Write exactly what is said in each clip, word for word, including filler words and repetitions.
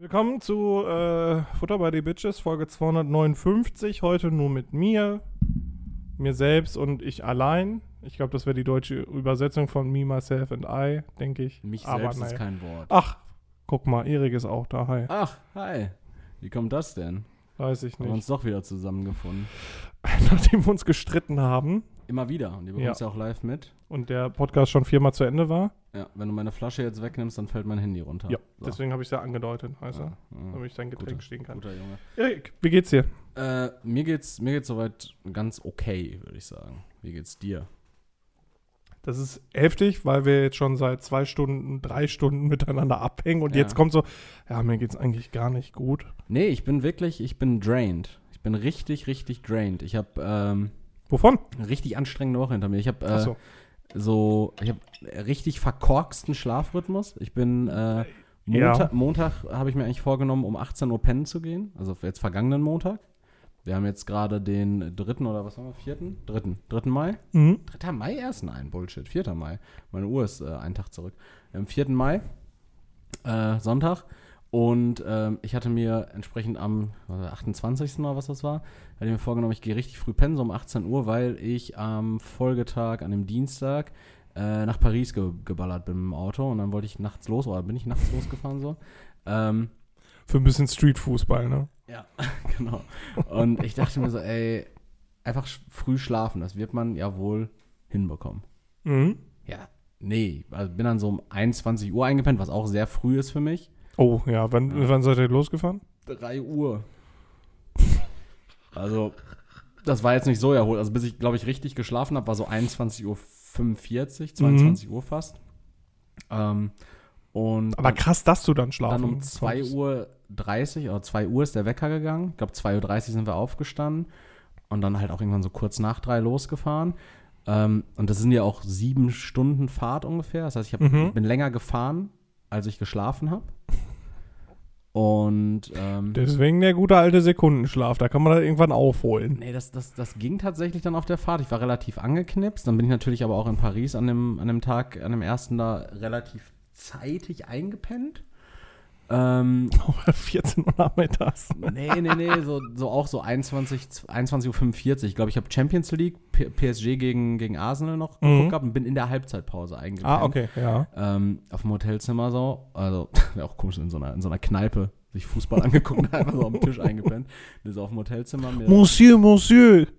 Willkommen zu äh, Futter by the Bitches, Folge zweihundertneunundfünfzig. Heute nur mit mir, mir selbst und ich allein. Ich glaube, das wäre die deutsche Übersetzung von Me, Myself and I, denke ich. Mich Aber selbst naja. ist kein Wort. Ach, guck mal, Erik ist auch da. Hi. Ach, hi. Wie kommt das denn? Weiß ich Haben wir uns nicht. doch wieder zusammengefunden. Nachdem wir uns gestritten haben Immer wieder. Und die bekommst ja auch live mit. und der Podcast schon viermal zu Ende war. Ja, wenn du meine Flasche jetzt wegnimmst, dann fällt mein Handy runter. Ja, So. deswegen habe ich es ja angedeutet, weißt du, Ja, ja. damit ich dein Getränk Guter- stehen kann. Guter Junge. Erik, wie geht's dir? Äh, mir geht's, mir geht's soweit ganz okay, würde ich sagen. Wie geht's dir? Das ist heftig, weil wir jetzt schon seit zwei Stunden, drei Stunden miteinander abhängen und Ja. jetzt kommt so, ja, mir geht's eigentlich gar nicht gut. Nee, ich bin wirklich, ich bin drained. Ich bin richtig, richtig drained. Ich habe ähm, Wovon? eine richtig anstrengende Woche hinter mir. Ich habe äh, Achso. so, ich habe richtig verkorksten Schlafrhythmus. Ich bin äh, Ja. Montag, Montag habe ich mir eigentlich vorgenommen, um achtzehn Uhr pennen zu gehen. Also jetzt vergangenen Montag. Wir haben jetzt gerade den dritten oder was haben wir? Vierten? Dritten. Dritten Mai? Mhm. Dritter Mai erst? Nein, Bullshit. Vierter Mai. Meine Uhr ist äh, einen Tag zurück. Am vierten Mai, äh, Sonntag. Und ähm, ich hatte mir entsprechend am was, achtundzwanzigsten oder was das war, hatte ich mir vorgenommen, ich gehe richtig früh pennen, so um achtzehn Uhr, weil ich am Folgetag, an dem Dienstag, äh, nach Paris ge- geballert bin mit dem Auto. Und dann wollte ich nachts los, oder bin ich nachts losgefahren so. Ähm, Für ein bisschen Street-Fußball, ne? ja, genau. Und ich dachte mir so, ey, einfach sch- früh schlafen, das wird man ja wohl hinbekommen. Mhm. Ja, nee, also bin dann so um einundzwanzig Uhr eingepennt, was auch sehr früh ist für mich. Oh, ja, wann, Ja. wann seid ihr losgefahren? drei Uhr. Also, das war jetzt nicht so erholt. Also, bis ich, glaube ich, richtig geschlafen habe, war so einundzwanzig Uhr fünfundvierzig, zweiundzwanzig Uhr fast. Ähm, und Aber krass, dass du dann schlafen dann um zwei Uhr dreißig oder zwei Uhr ist der Wecker gegangen. Ich glaube, zwei Uhr dreißig sind wir aufgestanden und dann halt auch irgendwann so kurz nach drei losgefahren. Ähm, und das sind ja auch sieben Stunden Fahrt ungefähr. Das heißt, ich, hab, Mhm. ich bin länger gefahren, als ich geschlafen habe. Und ähm, Deswegen der gute alte Sekundenschlaf, da kann man da irgendwann aufholen. nee, das, das, das ging tatsächlich dann auf der Fahrt. Ich war relativ angeknipst. Dann bin ich natürlich aber auch in Paris an dem, an dem Tag, an dem ersten da relativ zeitig eingepennt. Ähm, vierzehn Uhr nachmittags. nee, nee, nee, so, so auch so einundzwanzig Uhr fünfundvierzig. Ich glaube, ich habe Champions League, P- PSG gegen, gegen Arsenal noch Mhm. geguckt gehabt und bin in der Halbzeitpause eingepennt. Ah, okay, ja. Ähm, auf dem Hotelzimmer so. Also, wäre auch komisch, in so einer, in so einer Kneipe sich Fußball angeguckt und einfach so am Tisch eingepennt. Das ist auf dem Hotelzimmer. Mir Monsieur, Monsieur.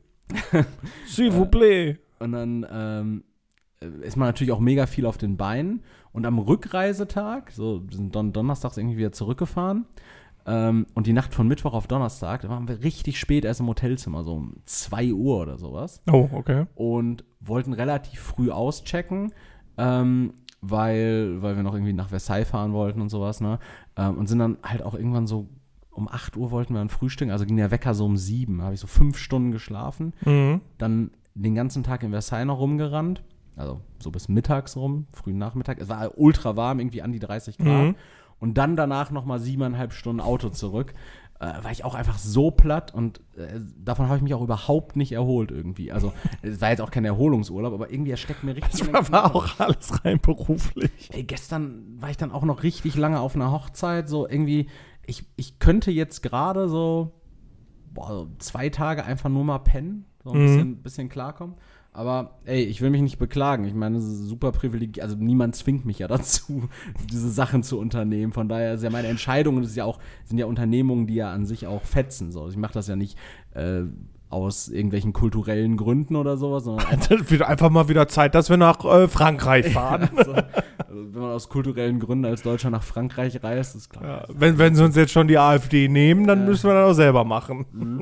S'il vous plaît. Und dann ähm, ist man natürlich auch mega viel auf den Beinen. Und am Rückreisetag, so wir sind don donnerstags irgendwie wieder zurückgefahren. Ähm, und die Nacht von Mittwoch auf Donnerstag, da waren wir richtig spät erst im Hotelzimmer, so um zwei Uhr oder sowas. Oh, okay. Und wollten relativ früh auschecken, ähm, weil, weil wir noch irgendwie nach Versailles fahren wollten und sowas. Ne? Ähm, und sind dann halt auch irgendwann so um acht Uhr wollten wir dann frühstücken. Also ging der Wecker so um sieben. Da habe ich so fünf Stunden geschlafen. Mhm. Dann den ganzen Tag in Versailles noch rumgerannt. Also so bis mittags rum, frühen Nachmittag. Es war ultra warm, irgendwie an die dreißig Grad. Mhm. Und dann danach nochmal siebeneinhalb Stunden Auto zurück. Äh, war ich auch einfach so platt und äh, davon habe ich mich auch überhaupt nicht erholt irgendwie. Also es war jetzt auch kein Erholungsurlaub, aber irgendwie er steckt mir richtig. Das in den war, war Knochen. auch alles rein beruflich. Ey, gestern war ich dann auch noch richtig lange auf einer Hochzeit. So irgendwie, ich, ich könnte jetzt gerade so, boah, so zwei Tage einfach nur mal pennen. So ein Mhm. bisschen, bisschen klarkommen. Aber ey, ich will mich nicht beklagen. Ich meine, das ist super privilegiert. Also niemand zwingt mich ja dazu, diese Sachen zu unternehmen. Von daher ist ja meine Entscheidung und es ist ja auch, sind ja Unternehmungen, die ja an sich auch fetzen. So. Ich mache das ja nicht äh, aus irgendwelchen kulturellen Gründen oder sowas, sondern einfach, Das wird einfach mal wieder Zeit, dass wir nach äh, Frankreich fahren. also, also, wenn man aus kulturellen Gründen als Deutscher nach Frankreich reist, ist klar. Ja, wenn, wenn sie uns jetzt schon die AfD nehmen, dann Ja. müssen wir das auch selber machen. Mhm.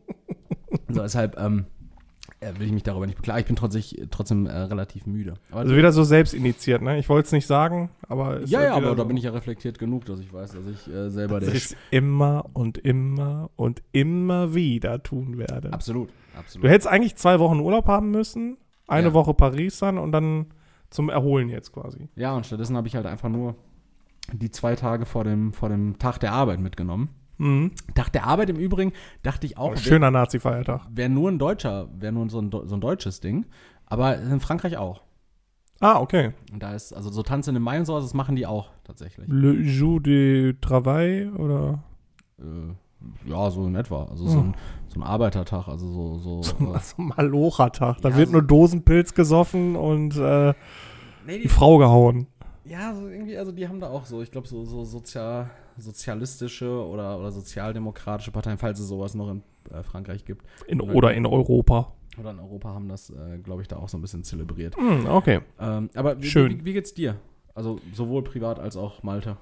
So, deshalb ähm, äh, will ich mich darüber nicht beklagen. Ich bin trotzdem, trotzdem äh, relativ müde. Aber Also wieder so selbst initiiert, ne? Ich wollte es nicht sagen, aber es ja, ist ja, wieder aber da so. bin ich ja reflektiert genug, dass ich weiß, dass ich äh, selber dass der ich es immer und immer und immer wieder tun werde. Absolut, Du absolut. hättest eigentlich zwei Wochen Urlaub haben müssen, eine Ja. Woche Paris dann und dann zum Erholen jetzt quasi. Ja, und stattdessen habe ich halt einfach nur die zwei Tage vor dem, vor dem Tag der Arbeit mitgenommen. Mhm. Tag der Arbeit im Übrigen, dachte ich auch, wäre Schöner Nazi-Feiertag. wär nur ein deutscher, wäre nur so ein, so ein deutsches Ding. Aber in Frankreich auch. Ah, okay. Und da ist, also so Tanzen im Mai und sowas, das machen die auch tatsächlich. Le Jour de Travail oder? Äh, ja, so in etwa. Also so ein, so ein Arbeitertag, also so. So, So äh, ein Malocha-Tag. Da Ja, wird so- nur Dosenpilz gesoffen und äh, nee, die Frau gehauen. Ja, so irgendwie, also die haben da auch so, ich glaube, so, so sozial, sozialistische oder, oder sozialdemokratische Parteien, falls es sowas noch in äh, Frankreich gibt. In, oder in Europa. Oder in Europa haben das, äh, glaube ich, da auch so ein bisschen zelebriert. Hm, okay. Ähm, aber wie, Schön. Wie, wie geht's dir? Also sowohl privat als auch Malte.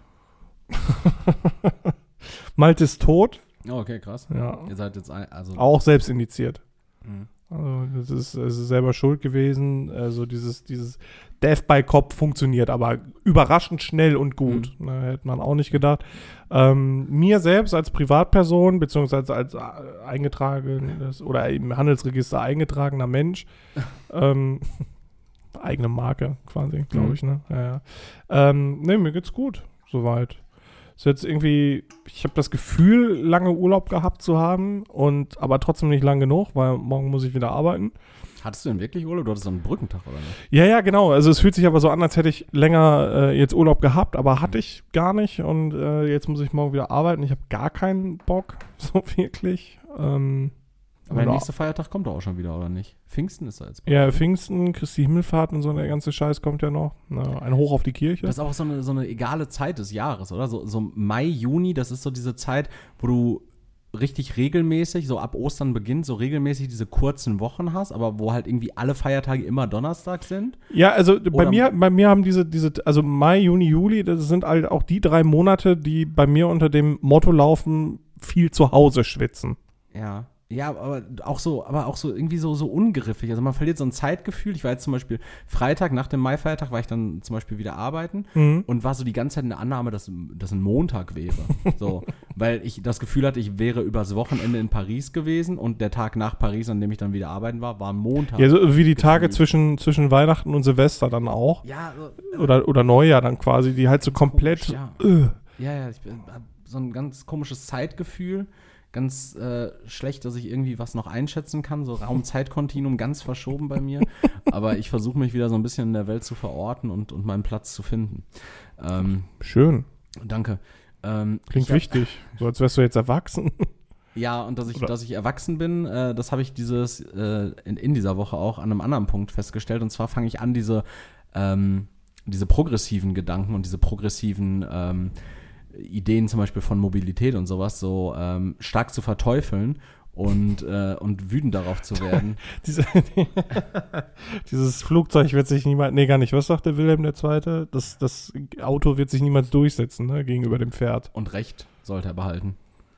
Malte ist tot. Oh, okay, krass. Ja. Ihr seid jetzt, ein, also Auch selbst indiziert. Mhm. Also das ist, es ist selber schuld gewesen. Also dieses, dieses Death by Cop funktioniert, aber überraschend schnell und gut. Mhm. Ne, hätte man auch nicht gedacht. Ähm, mir selbst als Privatperson, beziehungsweise als äh, eingetragenes oder im Handelsregister eingetragener Mensch, ähm, eigene Marke quasi, glaube Mhm. ich, ne? Ja, ja. Ähm, ne, mir geht's gut, soweit. Ist jetzt irgendwie, ich habe das Gefühl, lange Urlaub gehabt zu haben und aber trotzdem nicht lang genug, weil morgen muss ich wieder arbeiten. hattest du denn wirklich Urlaub? Du hattest so einen Brückentag, oder nicht? Ja, ja, genau. Also es fühlt sich aber so an, als hätte ich länger äh, jetzt Urlaub gehabt, aber hatte ich gar nicht und äh, jetzt muss ich morgen wieder arbeiten. Ich habe gar keinen Bock, so wirklich. Ähm, Aber der oder- nächste Feiertag kommt doch auch schon wieder, oder nicht? Pfingsten ist da jetzt. Ja, Pfingsten, Christi Himmelfahrt und so, der ganze Scheiß kommt ja noch. Na, ein Hoch auf die Kirche. Das ist auch so eine, so eine egale Zeit des Jahres, oder? So, so Mai, Juni, das ist so diese Zeit, wo du richtig regelmäßig, so ab Ostern beginnt, so regelmäßig diese kurzen Wochen hast, aber wo halt irgendwie alle Feiertage immer Donnerstag sind. Ja, also bei Oder- mir, bei mir haben diese, diese, also Mai, Juni, Juli, das sind halt auch die drei Monate, die bei mir unter dem Motto laufen, viel zu Hause schwitzen. Ja. Ja, aber auch so, aber auch so irgendwie so, so ungriffig. Also man verliert so ein Zeitgefühl. Ich war jetzt zum Beispiel Freitag, nach dem Mai-Feiertag, war ich dann zum Beispiel wieder arbeiten Mhm. und war so die ganze Zeit in der Annahme, dass das ein Montag wäre. So, weil ich das Gefühl hatte, ich wäre übers Wochenende in Paris gewesen und der Tag nach Paris, an dem ich dann wieder arbeiten war, war Montag. Ja, so wie die Tage Gefühlt. zwischen, zwischen Weihnachten und Silvester dann auch. Ja, so, Oder, oder Neujahr dann quasi, die halt so komplett. komisch, ja. Äh. Ja, ja, ich habe so ein ganz komisches Zeitgefühl. Ganz äh, schlecht, dass ich irgendwie was noch einschätzen kann. So Raum-Zeit-Kontinuum ganz verschoben bei mir. Aber ich versuche mich wieder so ein bisschen in der Welt zu verorten und, und meinen Platz zu finden. Ähm, Schön. danke. Ähm, Klingt ich hab- wichtig. So als wärst du jetzt erwachsen. Ja, und dass ich, Oder- dass ich erwachsen bin, äh, das habe ich dieses äh, in, in dieser Woche auch an einem anderen Punkt festgestellt. Und zwar fange ich an, diese, ähm, diese progressiven Gedanken und diese progressiven ähm, Ideen zum Beispiel von Mobilität und sowas so ähm, stark zu verteufeln und, äh, und wütend darauf zu werden. Diese, dieses Flugzeug wird sich niemals, nee, gar nicht. Was sagt der Wilhelm der Zweite? Das, das Auto wird sich niemals durchsetzen, ne, gegenüber dem Pferd. Und Recht sollte er behalten.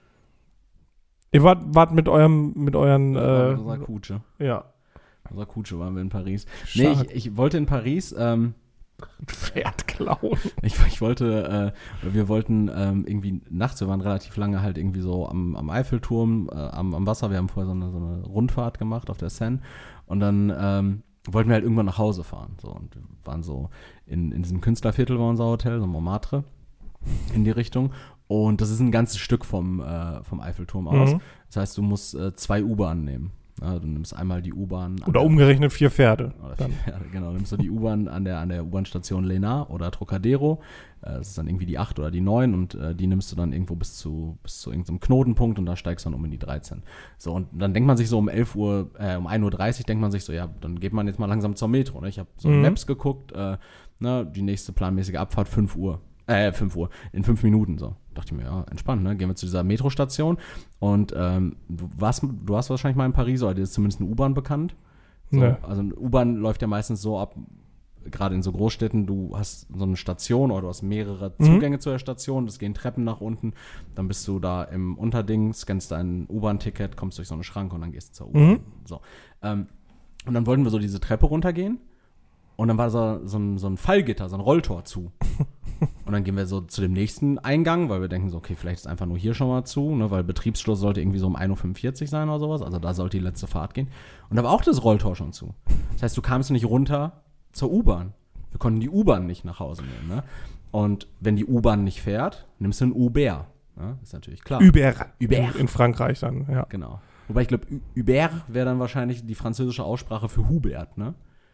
Ihr wart, wart mit eurem, mit euren, Äh, unserer äh, Kutsche. ja. Unserer Kutsche waren wir in Paris. Nee, Stark. ich, ich wollte in Paris, ähm, Pferd klauen. Ich, ich wollte, äh, wir wollten ähm, irgendwie nachts, wir waren relativ lange halt irgendwie so am, am Eiffelturm, äh, am, am Wasser, wir haben vorher so eine, so eine Rundfahrt gemacht auf der Seine und dann ähm, wollten wir halt irgendwann nach Hause fahren. So, und wir waren so in, in diesem Künstlerviertel war unser Hotel, so Montmartre, in die Richtung. Und das ist ein ganzes Stück vom, äh, vom Eiffelturm aus. Mhm. Das heißt, du musst äh, zwei U-Bahnen nehmen. Ja, du nimmst einmal die U-Bahn. an Oder der- umgerechnet vier Pferde. oder Dann. ja, genau, nimmst du die U-Bahn an der, an der U-Bahn-Station Léna oder Trocadero. Äh, das ist dann irgendwie die acht oder die neun und äh, die nimmst du dann irgendwo bis zu, bis zu irgendeinem Knotenpunkt und da steigst du dann um in die dreizehn. So, und dann denkt man sich so um elf Uhr, äh, um ein Uhr dreißig denkt man sich so, ja, dann geht man jetzt mal langsam zur Metro. Ne? Ich habe so in Mhm. Maps geguckt, äh, ne, die nächste planmäßige Abfahrt fünf Uhr. Äh, fünf Uhr, in fünf Minuten so. Dachte ich mir, ja, entspannt, ne? Gehen wir zu dieser Metrostation und ähm, du, warst, du hast wahrscheinlich mal in Paris, oder dir ist zumindest eine U-Bahn bekannt. So, Ne. Also eine U-Bahn läuft ja meistens so ab, gerade in so Großstädten, du hast so eine Station oder du hast mehrere Mhm. Zugänge zu der Station, es gehen Treppen nach unten, dann bist du da im Unterding, scannst dein U-Bahn-Ticket, kommst durch so eine Schranke und dann gehst du zur U-Bahn. Mhm. So. Ähm, und dann wollten wir so diese Treppe runtergehen und dann war so, so, ein, so ein Fallgitter, so ein Rolltor zu. Und dann gehen wir so zu dem nächsten Eingang, weil wir denken so, okay, vielleicht ist einfach nur hier schon mal zu, ne, weil Betriebsschluss sollte irgendwie so um ein Uhr fünfundvierzig sein oder sowas, also da sollte die letzte Fahrt gehen. Und da war auch das Rolltor schon zu. Das heißt, du kamst nicht runter zur U-Bahn. Wir konnten die U-Bahn nicht nach Hause nehmen. Ne? Und wenn die U-Bahn nicht fährt, nimmst du ein Uber. Ne? Ist natürlich klar. Uber. Uber. In, in Frankreich dann, ja. Genau. Wobei ich glaube, Uber wäre dann wahrscheinlich die französische Aussprache für Hubert, ne?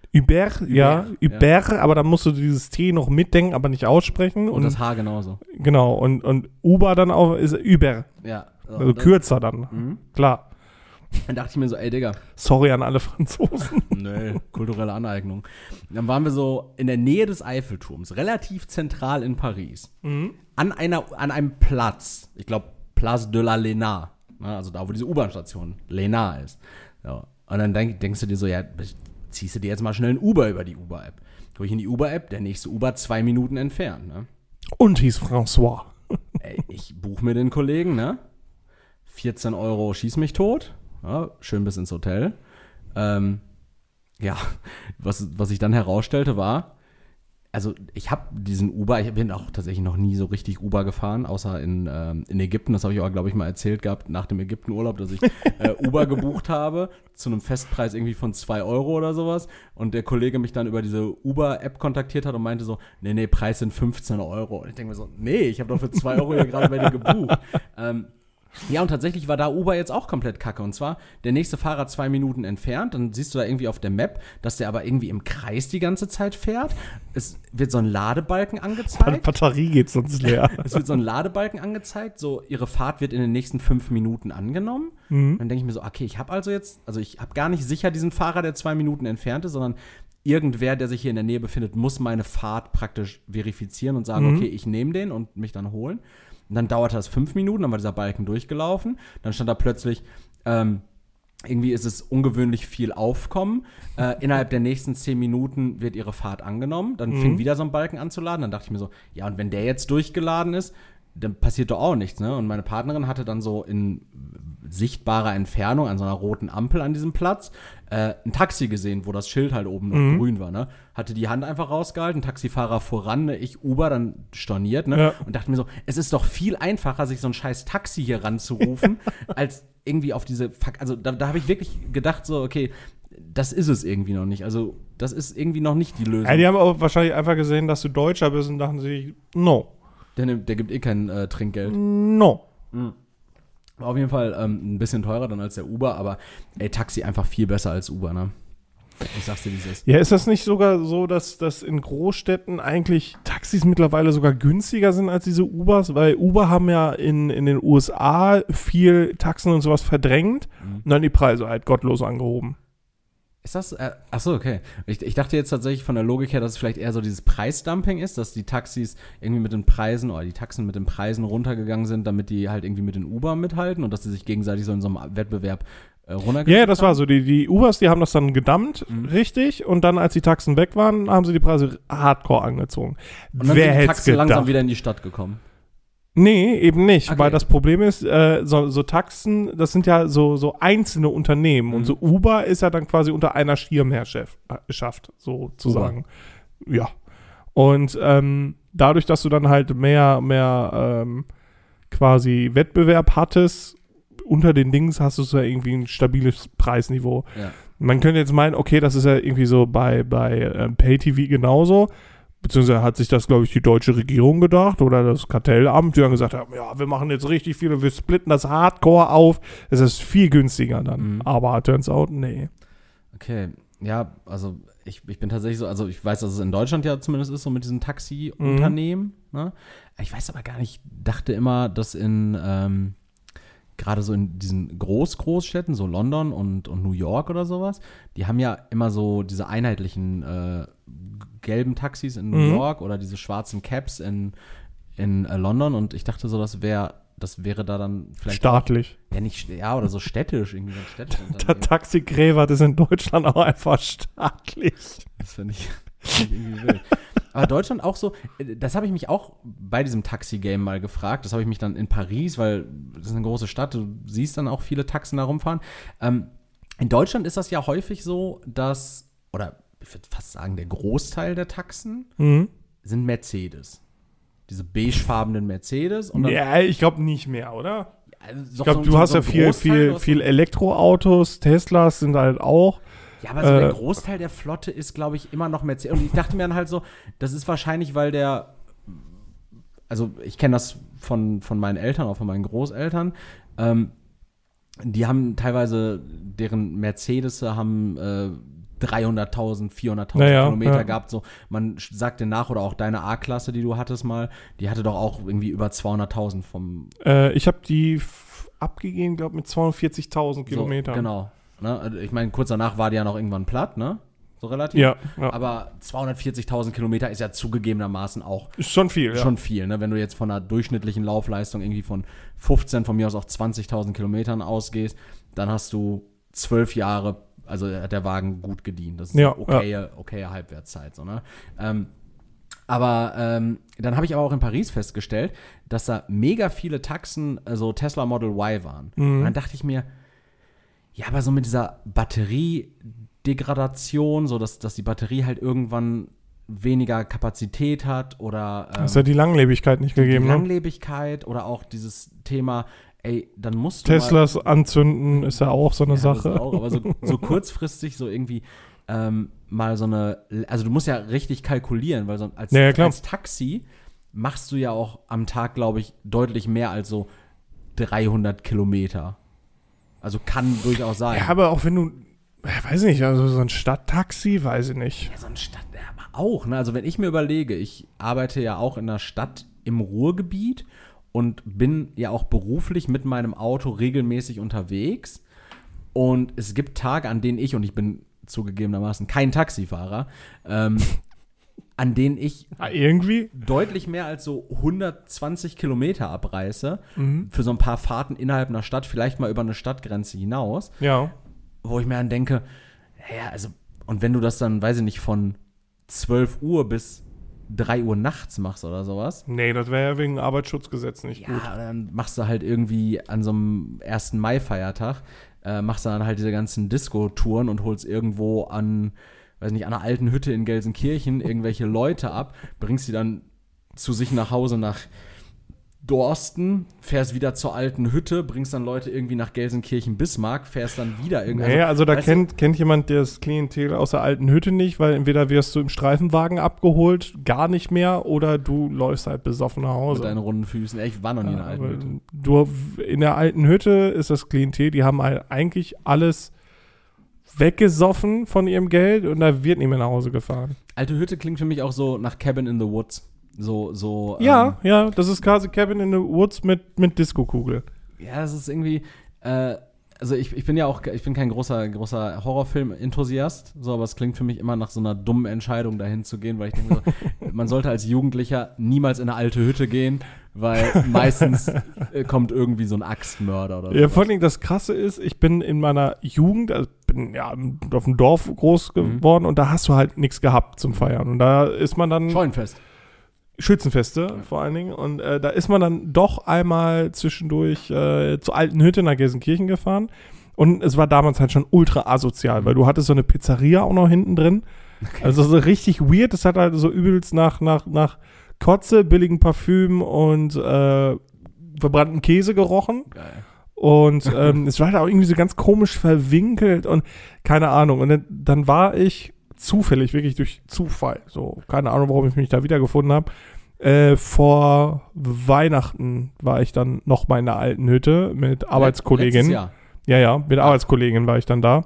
Uber, ja, Uber, Uber, aber dann musst du dieses T noch mitdenken, aber nicht aussprechen. Und, Und, das H genauso. Genau, und, und Uber dann auch ist Uber. Ja. Also kürzer dann, Mhm. klar. Dann dachte ich mir so, ey Digga. Sorry an alle Franzosen. Nö, kulturelle Aneignung. Dann waren wir so in der Nähe des Eiffelturms, relativ zentral in Paris. Mhm. An, einer, an einem Platz, ich glaube Place de la Léna, ne, also da, wo diese U-Bahn-Station Léna ist. Ja. Und dann denk, denkst du dir so, ja, ziehst du dir jetzt mal schnell ein Uber über die Uber-App. Guck ich in die Uber-App, der nächste Uber zwei Minuten entfernt. Ne? Und hieß François. Ey, ich buche mir den Kollegen, ne? vierzehn Euro schieß mich tot. Ja, schön bis ins Hotel. Ähm, ja, was, was ich dann herausstellte war, also ich habe diesen Uber, ich bin auch tatsächlich noch nie so richtig Uber gefahren, außer in, ähm, in Ägypten. Das habe ich auch, glaube ich, mal erzählt gehabt nach dem Ägyptenurlaub, dass ich äh, Uber gebucht habe zu einem Festpreis irgendwie von zwei Euro oder sowas. Und der Kollege mich dann über diese Uber-App kontaktiert hat und meinte so, nee, nee, Preis sind fünfzehn Euro. Und ich denke mir so, nee, ich habe doch für zwei Euro hier gerade bei dir gebucht. Ähm, Ja, und tatsächlich war da Uber jetzt auch komplett kacke. Und zwar, der nächste Fahrer zwei Minuten entfernt, dann siehst du da irgendwie auf der Map, dass der aber irgendwie im Kreis die ganze Zeit fährt. Es wird so ein Ladebalken Die angezeigt. Batterie geht sonst leer. Es wird so ein Ladebalken angezeigt, so ihre Fahrt wird in den nächsten fünf Minuten angenommen. Mhm. Dann denke ich mir so, okay, ich habe also jetzt, also ich habe gar nicht sicher diesen Fahrer, der zwei Minuten entfernt ist, sondern irgendwer, der sich hier in der Nähe befindet, muss meine Fahrt praktisch verifizieren und sagen, Mhm. okay, ich nehme den und mich dann holen. Und dann dauerte das fünf Minuten, dann war dieser Balken durchgelaufen. Dann stand da plötzlich, ähm, irgendwie ist es ungewöhnlich viel Aufkommen. Äh, innerhalb der nächsten zehn Minuten wird ihre Fahrt angenommen. Dann Mhm. fing wieder so ein Balken an zu laden. Dann dachte ich mir so, ja, und wenn der jetzt durchgeladen ist, dann passiert doch auch nichts, ne? Und meine Partnerin hatte dann so in sichtbarer Entfernung an so einer roten Ampel an diesem Platz äh, ein Taxi gesehen, wo das Schild halt oben noch Mhm. grün war, ne? Hatte die Hand einfach rausgehalten, Taxifahrer voran, ne? Ich Uber dann storniert, ne? Ja. Und dachte mir so, es ist doch viel einfacher, sich so ein scheiß Taxi hier ranzurufen, als irgendwie auf diese, Fuck- also da, da habe ich wirklich gedacht so, okay, das ist es irgendwie noch nicht. Also das ist irgendwie noch nicht die Lösung. Ja, die haben aber wahrscheinlich einfach gesehen, dass du Deutscher bist und dachten sich, no, Der, nimmt- der gibt eh kein äh, Trinkgeld. no. War auf jeden Fall ähm, ein bisschen teurer dann als der Uber, aber ey, Taxi einfach viel besser als Uber, ne? Ich sag's dir, wie es ist. Ja, ist das nicht sogar so, dass, dass in Großstädten eigentlich Taxis mittlerweile sogar günstiger sind als diese Ubers? Weil Uber haben ja in, in den U S A viel Taxen und sowas verdrängt Mhm. und dann die Preise halt gottlos angehoben. Ist das, äh, achso, okay. Ich, ich dachte jetzt tatsächlich von der Logik her, dass es vielleicht eher so dieses Preisdumping ist, dass die Taxis irgendwie mit den Preisen oder die Taxen mit den Preisen runtergegangen sind, damit die halt irgendwie mit den Uber mithalten und dass die sich gegenseitig so in so einem Wettbewerb äh, runtergeschickt Ja, ja, das war haben. so. Die, die Ubers, die haben das dann gedammt, Mhm. richtig, und dann, als die Taxen weg waren, haben sie die Preise hardcore angezogen. Und dann Wer sind die hätte Taxen gedacht? langsam wieder in die Stadt gekommen. Nee, eben nicht, Okay. weil das Problem ist, äh, so, so Taxen, das sind ja so, so einzelne Unternehmen Mhm. und so Uber ist ja dann quasi unter einer Schirmherrschaft, sozusagen. Ja. Und ähm, dadurch, dass du dann halt mehr, mehr ähm, quasi Wettbewerb hattest, unter den Dings hast du so irgendwie ein stabiles Preisniveau. Ja. Man könnte jetzt meinen, okay, das ist ja irgendwie so bei, bei ähm, Pay-T V genauso. Beziehungsweise hat sich das, glaube ich, die deutsche Regierung gedacht oder das Kartellamt, die dann gesagt haben, ja, wir machen jetzt richtig viele, wir splitten das Hardcore auf. Es ist viel günstiger dann. Mhm. Aber turns out, nee. Okay, ja, also ich, ich bin tatsächlich so, also ich weiß, dass es in Deutschland ja zumindest ist, so mit diesen Taxi-Unternehmen. Ne? Ich weiß aber gar nicht, dachte immer, dass in ähm, gerade so in diesen Groß-Großstädten, so London und, und New York oder sowas, die haben ja immer so diese einheitlichen äh, gelben Taxis in New Mhm. York oder diese schwarzen Cabs in, in äh, London und ich dachte so, das wäre das wäre da dann vielleicht Staatlich. auch, ja nicht, ja, oder so städtisch, irgendwie so ein städtisches Der Unternehmen. Taxigräber, das ist in Deutschland auch einfach staatlich. Das finde ich, find ich irgendwie wild. Aber Deutschland auch so, äh, das habe ich mich auch bei diesem Taxi-Game mal gefragt. Das habe ich mich dann in Paris, weil das ist eine große Stadt, du siehst dann auch viele Taxen da rumfahren. Ähm, in Deutschland ist das ja häufig so, dass, oder ich würde fast sagen, der Großteil der Taxen Mhm. sind Mercedes. Diese beigefarbenen Mercedes. Und dann, Ja, ich glaube nicht mehr, oder? also Ich doch glaube, so- du so- hast so ja ein viel, Großteil, viel, du hast viel Elektroautos, Teslas sind halt auch. Ja, aber so der Äh, Großteil der Flotte ist, glaube ich, immer noch Mercedes. Und ich dachte mir dann halt so, das ist wahrscheinlich, weil der, also ich kenne das von, von meinen Eltern, auch von meinen Großeltern, ähm, die haben teilweise, deren Mercedes haben äh, dreihunderttausend, vierhunderttausend Naja, Kilometer ja. gehabt. So, man sagte nach, oder auch deine A-Klasse, die du hattest mal, die hatte doch auch irgendwie über zweihunderttausend vom Äh, ich habe die f- abgegeben, glaube ich, mit zweihundertvierzigtausend Kilometern. So, genau. Ne? Also ich meine, kurz danach war die ja noch irgendwann platt, ne? So relativ. Ja, ja. Aber zweihundertvierzigtausend Kilometer ist ja zugegebenermaßen auch Ist schon viel, ja. schon viel, ne? Wenn du jetzt von einer durchschnittlichen Laufleistung irgendwie von fünfzehn, von mir aus auch zwanzigtausend Kilometern ausgehst, dann hast du zwölf Jahre, also hat der Wagen gut gedient. Das ist Ja, eine okaye, okaye Halbwertszeit. So, ne? ähm, aber ähm, dann habe ich aber auch in Paris festgestellt, dass da mega viele Taxen, also Tesla Model Y waren. Mhm. Und dann dachte ich mir, ja, aber so mit dieser Batteriedegradation, so dass, dass die Batterie halt irgendwann weniger Kapazität hat oder ähm, Hast ja die Langlebigkeit nicht gegeben, die ne? Langlebigkeit oder auch dieses Thema, ey, dann musst du Teslas mal, anzünden ist ja auch so eine ja, das Sache. auch, aber so, so kurzfristig so irgendwie ähm, mal so eine, also du musst ja richtig kalkulieren, weil so als, Ja, ja, klar. als Taxi machst du ja auch am Tag, glaube ich, deutlich mehr als so dreihundert Kilometer. Also kann durchaus sein. Ja, aber auch wenn du, ich weiß nicht, also so ein Stadttaxi, weiß ich nicht. Ja, so eine Stadt, ja, aber auch, ne? Also wenn ich mir überlege, ich arbeite ja auch in einer Stadt im Ruhrgebiet und bin ja auch beruflich mit meinem Auto regelmäßig unterwegs. Und es gibt Tage, an denen ich, und ich bin zugegebenermaßen kein Taxifahrer, ähm, an denen ich Ah, irgendwie? deutlich mehr als so hundertzwanzig Kilometer abreiße, Mhm. für so ein paar Fahrten innerhalb einer Stadt, vielleicht mal über eine Stadtgrenze hinaus, Ja. wo ich mir dann denke, ja, also, und wenn du das dann, weiß ich nicht, von zwölf Uhr bis drei Uhr nachts machst oder sowas, Nee, das wäre ja wegen Arbeitsschutzgesetz nicht ja, gut. dann machst du halt irgendwie an so einem ersten Mai-Feiertag, äh, machst du dann halt diese ganzen Disco-Touren und holst irgendwo an, weiß nicht, an einer alten Hütte in Gelsenkirchen irgendwelche Leute ab, bringst sie dann zu sich nach Hause nach Dorsten, fährst wieder zur alten Hütte, bringst dann Leute irgendwie nach Gelsenkirchen-Bismarck, fährst dann wieder irgendwie. Nee, also da weißt du, kennt, kennt jemand das Klientel aus der alten Hütte nicht, weil entweder wirst du im Streifenwagen abgeholt, gar nicht mehr, oder du läufst halt besoffen nach Hause. mit deinen runden Füßen. Ey, ich war noch nie in einer alten Aber Hütte. Du, in der alten Hütte ist das Klientel, die haben halt eigentlich alles weggesoffen von ihrem Geld und da wird nicht mehr nach Hause gefahren. Alte Hütte klingt für mich auch so nach Cabin in the Woods. So, so. Ja, ähm, ja, das ist quasi Cabin in the Woods mit, mit Disco-Kugel. Ja, das ist irgendwie, äh, also ich, ich bin ja auch, ich bin kein großer, großer Horrorfilm-Enthusiast, so, aber es klingt für mich immer nach so einer dummen Entscheidung, dahin zu gehen, weil ich denke so, man sollte als Jugendlicher niemals in eine alte Hütte gehen, weil meistens äh, kommt irgendwie so ein Axtmörder oder so. Ja, vor allem das Krasse ist, ich bin in meiner Jugend, also bin ja auf dem Dorf groß geworden und da hast du halt nichts gehabt zum Feiern. Und da ist man dann. Scheunenfest. Schützenfeste vor allen Dingen. Und äh, da ist man dann doch einmal zwischendurch äh, zur alten Hütte nach Gelsenkirchen gefahren. Und es war damals halt schon ultra asozial, weil du hattest so eine Pizzeria auch noch hinten drin. Okay. Also so richtig weird. Das hat halt so übelst nach, nach, nach Kotze, billigem Parfüm und äh, verbrannten Käse gerochen. Geil. Und ähm, es war halt auch irgendwie so ganz komisch verwinkelt und keine Ahnung. Und dann, dann war ich zufällig, wirklich durch Zufall, so, keine Ahnung, warum ich mich da wiedergefunden habe. Äh, vor Weihnachten war ich dann noch mal in der alten Hütte mit Arbeitskollegin. Letztes Jahr. Ja, ja, mit Arbeitskollegin war ich dann da.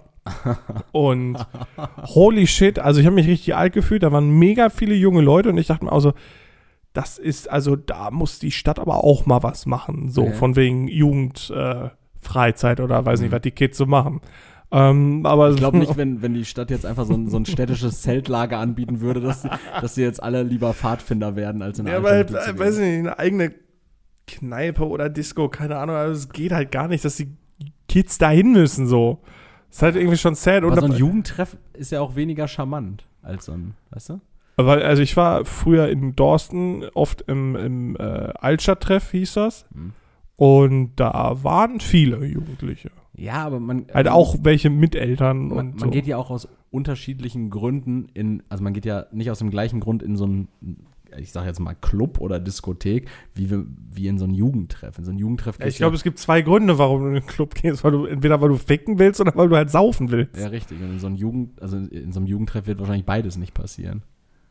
Und holy shit, also ich habe mich richtig alt gefühlt, da waren mega viele junge Leute und ich dachte mir also, das ist, also da muss die Stadt aber auch mal was machen, so Okay. von wegen Jugend, äh, Freizeit oder weiß nicht, Mhm. was die Kids so machen. Ähm, aber Ich glaube nicht, wenn, wenn die Stadt jetzt einfach so ein, so ein städtisches Zeltlager anbieten würde, dass, dass sie jetzt alle lieber Pfadfinder werden, als in eine Ja, alte aber Hütte halt, zu äh, gehen. weiß nicht, eine eigene Kneipe oder Disco, keine Ahnung, also es geht halt gar nicht, dass die Kids dahin müssen, so. Ist halt irgendwie schon sad. Aber Und so ein da- Jugendtreff ist ja auch weniger charmant als so ein, weißt du? Weil, also ich war früher in Dorsten, oft im, im äh, Altstadttreff hieß das. Mhm. Und da waren viele Jugendliche. Ja, aber man. Halt auch welche mit Eltern Man, und man so. geht ja auch aus unterschiedlichen Gründen in, also man geht ja nicht aus dem gleichen Grund in so einen, ich sag jetzt mal Club oder Diskothek, wie, wir, wie in so ein Jugendtreff. In so ein Jugendtreff Ja, gehst ich glaube, es gibt zwei Gründe, warum du in den Club gehst. Weil du, entweder weil du ficken willst oder weil du halt saufen willst. ja, richtig. Und in so einem Jugend, also in so einem Jugendtreff wird wahrscheinlich beides nicht passieren.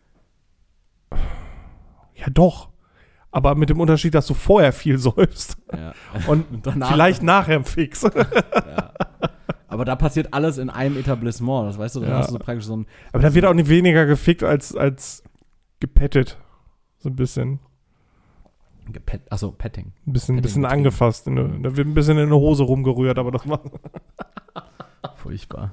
Ja, doch. Aber mit dem Unterschied, dass du vorher viel säufst Ja. und danach- vielleicht nachher fickst. Ja. Aber Aber da passiert alles in einem Etablissement, das weißt du, da Ja. hast du so praktisch so ein Aber da wird auch nicht weniger gefickt als, als gepettet. So ein bisschen. Gepet, achso, Petting. Ein bisschen, Petting bisschen betrieben. angefasst. In eine, da wird ein bisschen in eine Hose rumgerührt, aber das war. Furchtbar.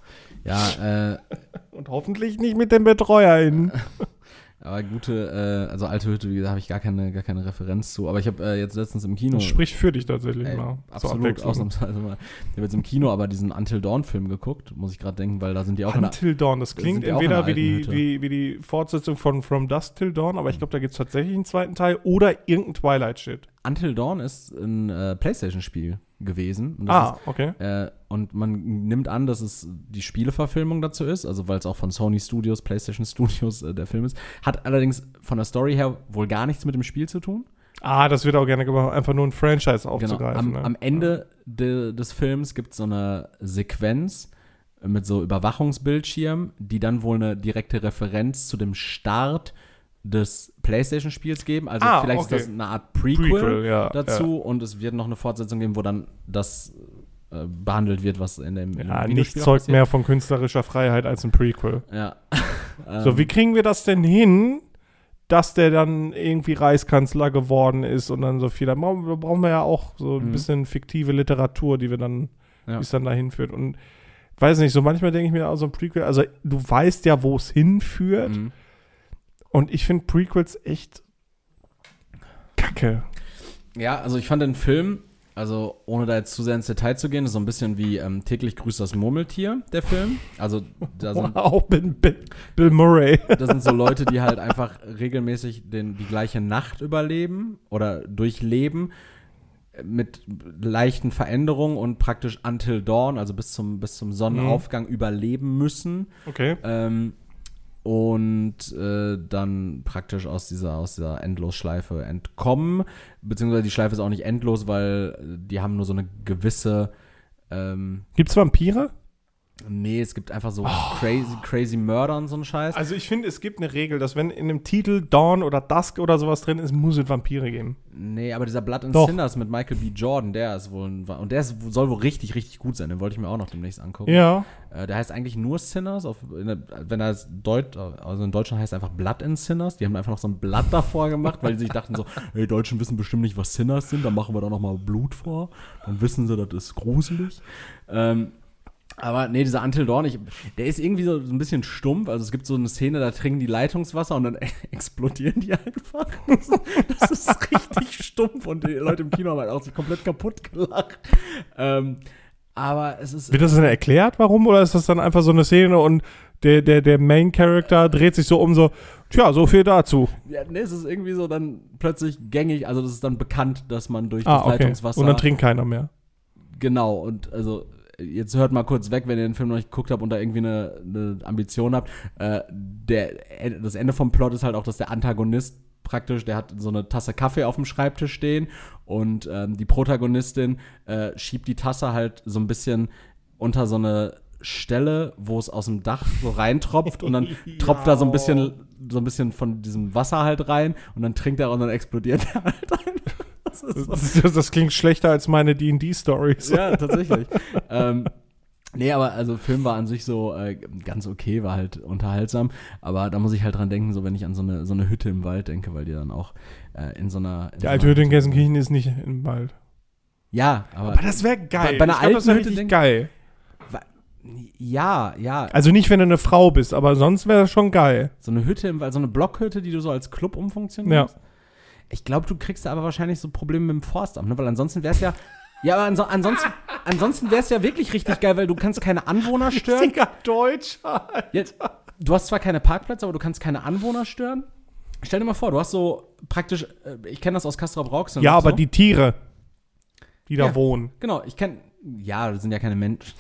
Ja, äh, Und hoffentlich nicht mit dem BetreuerInnen. aber gute, äh, also alte Hütte, wie gesagt, habe ich gar keine, gar keine Referenz zu. Aber ich habe äh, jetzt letztens im Kino. Das spricht für dich tatsächlich Ey, mal. absolut, ausnahmsweise mal. Ich habe jetzt im Kino aber diesen Until Dawn-Film geguckt, muss ich gerade denken, weil da sind die auch in der, Until Dawn, das klingt sind die auch in entweder der wie die, alten Hütte. wie, wie die Fortsetzung von From Dusk Till Dawn, aber ich glaube, da gibt es tatsächlich einen zweiten Teil oder irgendein Twilight-Shit. Until Dawn ist ein äh, PlayStation-Spiel gewesen. Und das Ah, okay. ist, äh, und man nimmt an, dass es die Spieleverfilmung dazu ist, also weil es auch von Sony Studios, PlayStation Studios äh, der Film ist. Hat allerdings von der Story her wohl gar nichts mit dem Spiel zu tun. Ah, das wird auch gerne gemacht, einfach nur ein Franchise Genau. aufzugreifen. Am, ne? am Ende de, des Films gibt es so eine Sequenz mit so Überwachungsbildschirmen, die dann wohl eine direkte Referenz zu dem Start des PlayStation-Spiels geben. Also Ah, vielleicht okay. ist das eine Art Prequel, Prequel, ja, dazu und es wird noch eine Fortsetzung geben, wo dann das äh, behandelt wird, was in dem, in Ja, dem nichts Videospiel auch zeugt passiert. mehr von künstlerischer Freiheit als ein Prequel. Ja. So, Ähm, wie kriegen wir das denn hin, dass der dann irgendwie Reichskanzler geworden ist und dann so viel? Da brauchen, da brauchen wir ja auch so ein Mhm. bisschen fiktive Literatur, die wir dann, Ja. wie es dann dahin führt. Und weiß nicht, so manchmal denke ich mir auch so ein Prequel, also du weißt ja, wo es hinführt. mhm. Und ich finde Prequels echt kacke. Ja, also ich fand den Film, also ohne da jetzt zu sehr ins Detail zu gehen, ist so ein bisschen wie ähm, täglich grüßt das Murmeltier, der Film. Also da sind, Wow, Bill, Bill, Bill Murray. das sind so Leute, die halt einfach regelmäßig den, die gleiche Nacht überleben oder durchleben mit leichten Veränderungen und praktisch until dawn, also bis zum, bis zum Sonnenaufgang überleben müssen. Okay. Ähm, und äh, dann praktisch aus dieser, aus dieser Endlosschleife entkommen. Beziehungsweise die Schleife ist auch nicht endlos, weil die haben nur so eine gewisse ähm, Gibt's Vampire? nee, es gibt einfach so crazy, crazy Murder und so einen Scheiß. Also ich finde, es gibt eine Regel, dass wenn in einem Titel Dawn oder Dusk oder sowas drin ist, muss es Vampire geben. Nee, aber dieser Blood and Doch. Cinders mit Michael B. Jordan, der ist wohl ein, und der ist, soll wohl richtig, richtig gut sein. Den wollte ich mir auch noch demnächst angucken. Ja. Äh, der heißt eigentlich nur Sinners, auf, in der, wenn er es Deut, also in Deutschland heißt er einfach Blood and Sinners. Die haben einfach noch so ein Blatt davor gemacht, weil die sich dachten so, hey, Deutschen wissen bestimmt nicht, was Sinners sind, dann machen wir da noch mal Blut vor. Dann wissen sie, das ist gruselig. Ähm, aber nee, dieser Until Dawn, ich, der ist irgendwie so, so ein bisschen stumpf. Also es gibt so eine Szene, da trinken die Leitungswasser und dann explodieren die einfach. Das ist, das ist richtig stumpf und die Leute im Kino haben halt auch sich komplett kaputt gelacht. Ähm, aber es ist Wird das dann erklärt, warum? Oder ist das dann einfach so eine Szene und der, der, der Main Character dreht sich so um so, tja, so viel dazu. Ja, nee, es ist irgendwie so dann plötzlich gängig, also das ist dann bekannt, dass man durch Ah, das okay. Leitungswasser. Und dann trinkt keiner mehr. Genau, und also jetzt hört mal kurz weg, wenn ihr den Film noch nicht geguckt habt und da irgendwie eine, eine Ambition habt. Äh, der, das Ende vom Plot ist halt auch, dass der Antagonist praktisch, der hat so eine Tasse Kaffee auf dem Schreibtisch stehen und ähm, die Protagonistin äh, schiebt die Tasse halt so ein bisschen unter so eine Stelle, wo es aus dem Dach so reintropft und dann tropft da so ein bisschen so ein bisschen von diesem Wasser halt rein und dann trinkt er und dann explodiert er halt einfach. Das ist so. Das, das klingt schlechter als meine D und D-Stories. Ja, tatsächlich. ähm, nee, aber also Film war an sich so äh, ganz okay, war halt unterhaltsam, aber da muss ich halt dran denken, so wenn ich an so eine, so eine Hütte im Wald denke, weil die dann auch äh, in so einer in Die so alte einer Hütte in Gelsenkirchen ist nicht im Wald. Ja, aber, Aber das wäre geil. Bei- bei einer ich glaub, das alten wär Hütte richtig denk- geil. ja, ja, Also nicht, wenn du eine Frau bist, aber sonst wäre das schon geil. so eine Hütte im Wald, so eine Blockhütte, die du so als Club umfunktionierst. Ja. Ich glaube, du kriegst da aber wahrscheinlich so Probleme mit dem Forstamt, ne? Weil ansonsten wäre es ja ja, aber anso ansonsten, ansonsten wäre es ja wirklich richtig geil, weil du kannst keine Anwohner stören. Deutsch. Jetzt, du hast zwar keine Parkplätze, aber du kannst keine Anwohner stören. Stell dir mal vor, du hast so praktisch, äh, ich kenne das aus Castrop-Rauxel. Ja, noch aber so. die Tiere, die da Ja. wohnen. Genau, ich kenne, ja, das sind ja keine Menschen.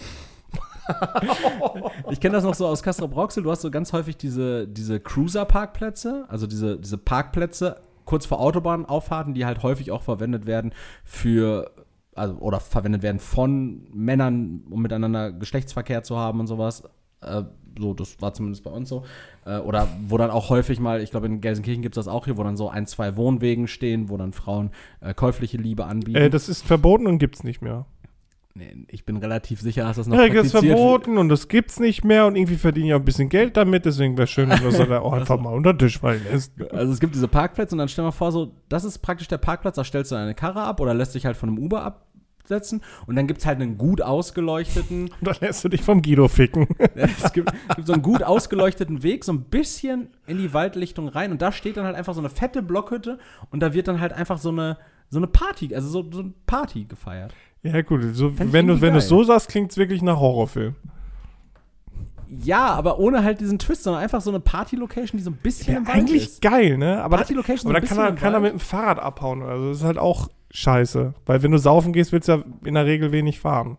Ich kenne das noch so aus Castrop-Rauxel. Du hast so ganz häufig diese, diese Cruiser-Parkplätze, also diese, diese Parkplätze kurz vor Autobahnauffahrten, die halt häufig auch verwendet werden für, also oder verwendet werden von Männern, um miteinander Geschlechtsverkehr zu haben und sowas. Äh, so, das war zumindest bei uns so. Äh, oder wo dann auch häufig mal, ich glaube in Gelsenkirchen gibt es das auch hier, wo dann so ein, zwei Wohnwegen stehen, wo dann Frauen äh, käufliche Liebe anbieten. Äh, das ist verboten und gibt's nicht mehr. Nee, ich bin relativ sicher, dass das noch Ja, das ist praktiziert verboten und das gibt's nicht mehr und irgendwie verdienen ja ein bisschen Geld damit, deswegen wäre schön, wenn das da auch einfach mal unter den Tisch fallen lässt. Also es gibt diese Parkplätze und dann stell mal vor, so, das ist praktisch der Parkplatz, da stellst du deine Karre ab oder lässt dich halt von einem Uber absetzen und dann gibt's halt einen gut ausgeleuchteten Und dann lässt du dich vom Guido ficken. es gibt, es gibt so einen gut ausgeleuchteten Weg, so ein bisschen in die Waldlichtung rein und da steht dann halt einfach so eine fette Blockhütte und da wird dann halt einfach so eine, so eine Party, also so, so eine Party gefeiert. Ja, gut, so, Fänd ich wenn du irgendwie wenn du es geil. so sagst, klingt es wirklich nach Horrorfilm. Ja, aber ohne halt diesen Twist, sondern einfach so eine Party-Location, die so ein bisschen Ja, im Wald eigentlich ist. geil, ne? Aber, Party-Location so aber ein da kann bisschen er, im kann er Wald. mit dem Fahrrad abhauen. Also das ist halt auch scheiße. Weil wenn du saufen gehst, willst du ja in der Regel wenig fahren.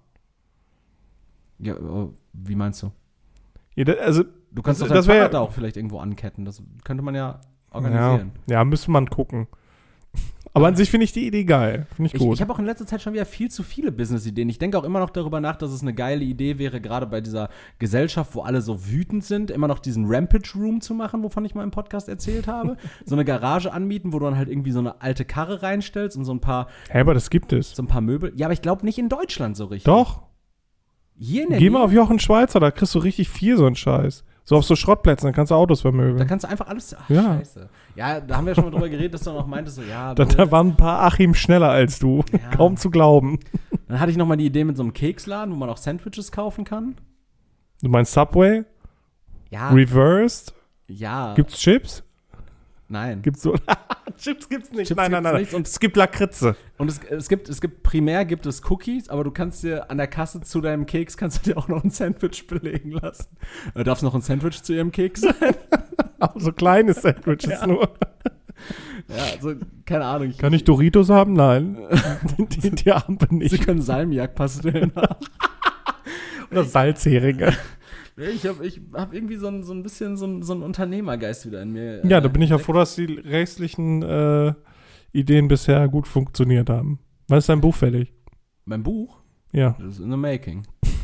Ja, aber wie meinst du? Ja, da- also, Du kannst Das- doch dein das wär- Fahrrad da auch vielleicht irgendwo anketten. Das könnte man ja organisieren. ja, ja, müsste man gucken. Aber an sich finde ich die Idee geil. Finde ich Ich, gut. ich habe auch in letzter Zeit schon wieder viel zu viele Business-Ideen. Ich denke auch immer noch darüber nach, dass es eine geile Idee wäre, gerade bei dieser Gesellschaft, wo alle so wütend sind, immer noch diesen Rampage-Room zu machen, wovon ich mal im Podcast erzählt habe. So eine Garage anmieten, wo du dann halt irgendwie so eine alte Karre reinstellst und so ein paar, Hä, aber das gibt es. so ein paar Möbel. Ja, aber ich glaube nicht in Deutschland so richtig. Doch. Hier in der Geh mal Nähe, auf Jochen Schweizer, da kriegst du richtig viel so einen Scheiß. So auf so Schrottplätzen, dann kannst du Autos da vermöbeln. kannst du einfach alles. Ach, Ja. scheiße. Ja, da haben wir schon mal drüber geredet, dass du noch meintest, so, ja. Da, da waren ein paar Achim schneller als du. Ja. Kaum zu glauben. Dann hatte ich noch mal die Idee mit so einem Keksladen, wo man auch Sandwiches kaufen kann. Du meinst Subway? Ja. Reversed? ja. Gibt's Chips? Nein. Gibt's so. Chips gibt's nicht. Chips nein, nein, gibt's nein. nicht und- es gibt Lakritze. Und es, es gibt, es gibt, primär gibt es Cookies, aber du kannst dir an der Kasse zu deinem Keks, kannst du dir auch noch ein Sandwich belegen lassen. Äh, darf es noch ein Sandwich zu ihrem Keks sein? Aber so kleine Sandwiches Ja. nur. Ja, also, keine Ahnung. Kann ich Doritos haben? Nein. die, die Ampel Sie nicht. können Salmiak-Pastillen haben. Oder Salzheringe. Ich habe ich hab irgendwie so ein, so ein bisschen so ein, so ein Unternehmergeist wieder in mir. Ja, äh, da bin ich ja entdeckt. froh, dass die restlichen äh, Ideen bisher gut funktioniert haben. Wann ist dein Buch fertig? Mein Buch, Ja. das ist in the making.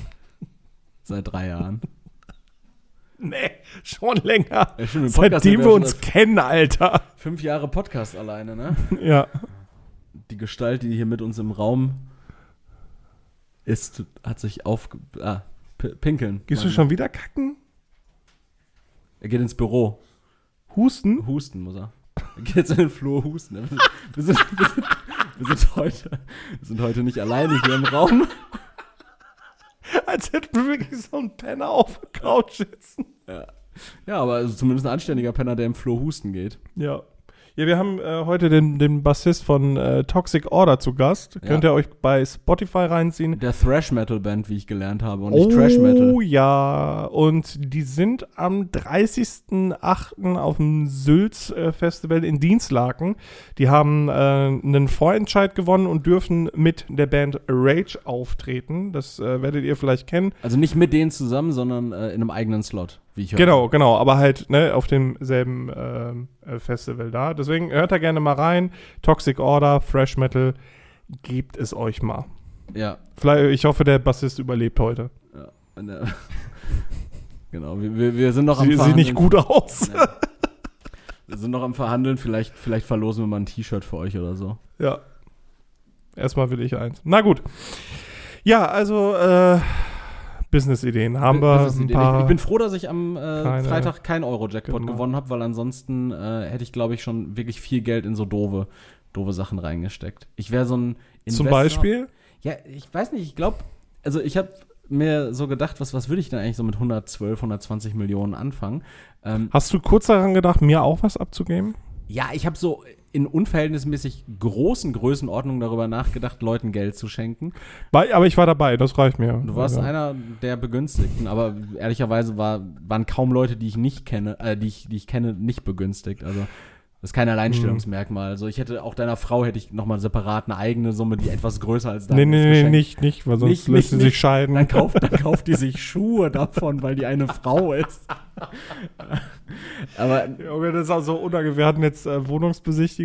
Seit drei Jahren. Nee, schon länger. Ja, stimmt, im Podcast Seitdem sind wir ja uns schon kennen, Alter. Fünf Jahre Podcast alleine, ne? Ja. Die Gestalt, die hier mit uns im Raum ist, hat sich auf... Ah, p- pinkeln. Gehst du Meine- schon wieder kacken? Er geht ins Büro. Husten? Husten muss er. Er geht jetzt in den Flur husten. Wir sind, wir sind, wir sind, wir sind, heute, wir sind heute nicht alleine hier im Raum. Als hätten wir wirklich so einen Penner auf der Couch sitzen. Ja, ja, aber also zumindest ein anständiger Penner, der im Flur husten geht. Ja. Ja, wir haben äh, heute den, den Bassist von äh, Toxic Order zu Gast. Ja. Könnt ihr euch bei Spotify reinziehen. Der Thrash-Metal-Band, wie ich gelernt habe, und nicht Trash-Metal. Oh ja, und die sind am dreißigsten achten auf dem Sülz-Festival in Dienstlaken. Die haben äh, einen Vorentscheid gewonnen und dürfen mit der Band Rage auftreten. Das äh, werdet ihr vielleicht kennen. Also nicht mit denen zusammen, sondern äh, in einem eigenen Slot, wie ich höre. Genau, genau, aber halt ne, auf demselben ähm, äh, Festival da. Deswegen hört da gerne mal rein. Toxic Order, Thrash Metal, gebt es euch mal. Ja. Vielleicht, ich hoffe, der Bassist überlebt heute. ja. Und, äh, genau, wir, wir, wir sind noch am Sie, sieht Verhandeln. nicht gut aus. Ja. Wir sind noch am Verhandeln. Vielleicht, vielleicht verlosen wir mal ein T-Shirt für euch oder so. Ja. Erstmal will ich eins. Na gut. Ja, also äh, Business-Ideen haben wir Das ist die ein Idee. paar. ich, ich bin froh, dass ich am äh, keine- Freitag keinen Euro-Jackpot Genau. gewonnen habe, weil ansonsten äh, hätte ich, glaube ich, schon wirklich viel Geld in so doofe, doofe Sachen reingesteckt. Ich wäre so ein Zum Investor- Beispiel? Ja, ich weiß nicht, ich glaube, also ich habe mir so gedacht, was, was würde ich denn eigentlich so mit hundertzwölf, hundertzwanzig Millionen anfangen? Ähm, Hast du kurz daran gedacht, mir auch was abzugeben? ja, ich habe so in unverhältnismäßig großen Größenordnungen darüber nachgedacht, Leuten Geld zu schenken. War, aber ich war dabei, das reicht mir. Du warst ja. einer der Begünstigten, aber ehrlicherweise war, waren kaum Leute, die ich nicht kenne, äh, die ich, die ich kenne, nicht begünstigt. Also das ist kein Alleinstellungsmerkmal. Also ich hätte auch deiner Frau hätte ich nochmal separat eine eigene Summe, die etwas größer als deine Nee, nee, ist, nee, geschenkt. nicht, nicht, weil sonst Nicht, lässt nicht, sie sich nicht. scheiden. Dann kauft, dann kauft die sich Schuhe davon, weil die eine Frau ist. Aber Junge, das ist auch so unangenehm. Wir hatten jetzt äh, Wohnungsbesichtigung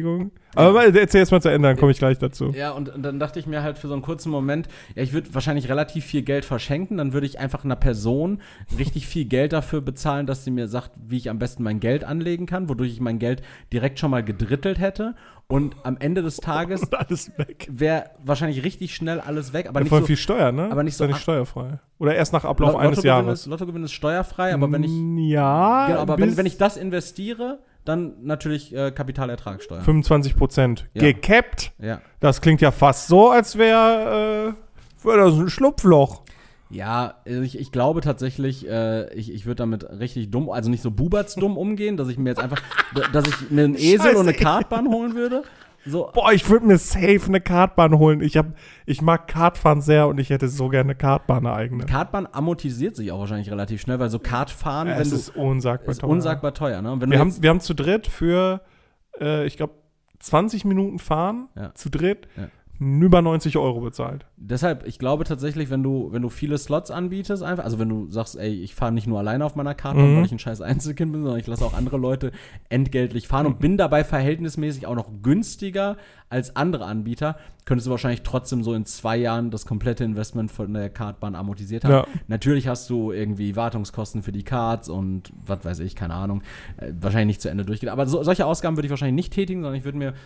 Aber ja. Erzähl erst mal zu Ende, dann komme ich gleich dazu. Ja, und, und dann dachte ich mir halt für so einen kurzen Moment, ja, ich würde wahrscheinlich relativ viel Geld verschenken, dann würde ich einfach einer Person richtig viel Geld dafür bezahlen, dass sie mir sagt, wie ich am besten mein Geld anlegen kann, wodurch ich mein Geld direkt schon mal gedrittelt hätte. Und am Ende des Tages wäre wahrscheinlich richtig schnell alles weg. Aber ja, nicht voll so viel Steuer, ne? Aber nicht so ist ja nicht steuerfrei. Oder erst nach Ablauf Lotto eines Jahres. Ist, Lottogewinn ist steuerfrei, aber wenn ich ja, genau, aber wenn, wenn ich das investiere, dann natürlich äh, Kapitalertragssteuer. fünfundzwanzig Prozent. Ja. Gekappt? Ja. Das klingt ja fast so, als wäre äh, wär das ein Schlupfloch. Ja, ich, ich glaube tatsächlich, äh, ich, ich würde damit richtig dumm, also nicht so bubertsdumm umgehen, dass ich mir jetzt einfach, dass ich mir einen Esel Scheiße, und eine Kartbahn holen würde. So. Boah, ich würde mir safe eine Kartbahn holen. Ich, hab, ich mag Kartfahren sehr und ich hätte so gerne eine Kartbahn, eine eigene. Kartbahn amortisiert sich auch wahrscheinlich relativ schnell, weil so Kartfahren, ja, wenn es du, ist unsagbar ist teuer. unsagbar teuer, ne? Wenn wir, du haben, wir haben zu dritt für, äh, ich glaube, zwanzig Minuten fahren, ja. zu dritt, ja. über neunzig Euro bezahlt. Deshalb, ich glaube tatsächlich, wenn du, wenn du viele Slots anbietest, einfach, also wenn du sagst, ey, ich fahre nicht nur alleine auf meiner Karte, mhm. weil ich ein scheiß Einzelkind bin, sondern ich lasse auch andere Leute entgeltlich fahren und bin dabei verhältnismäßig auch noch günstiger als andere Anbieter, könntest du wahrscheinlich trotzdem so in zwei Jahren das komplette Investment von der Kartbahn amortisiert haben. Ja. Natürlich hast du irgendwie Wartungskosten für die Cards und was weiß ich, keine Ahnung, äh, wahrscheinlich nicht zu Ende durchgehen. Aber so, solche Ausgaben würde ich wahrscheinlich nicht tätigen, sondern ich würde mir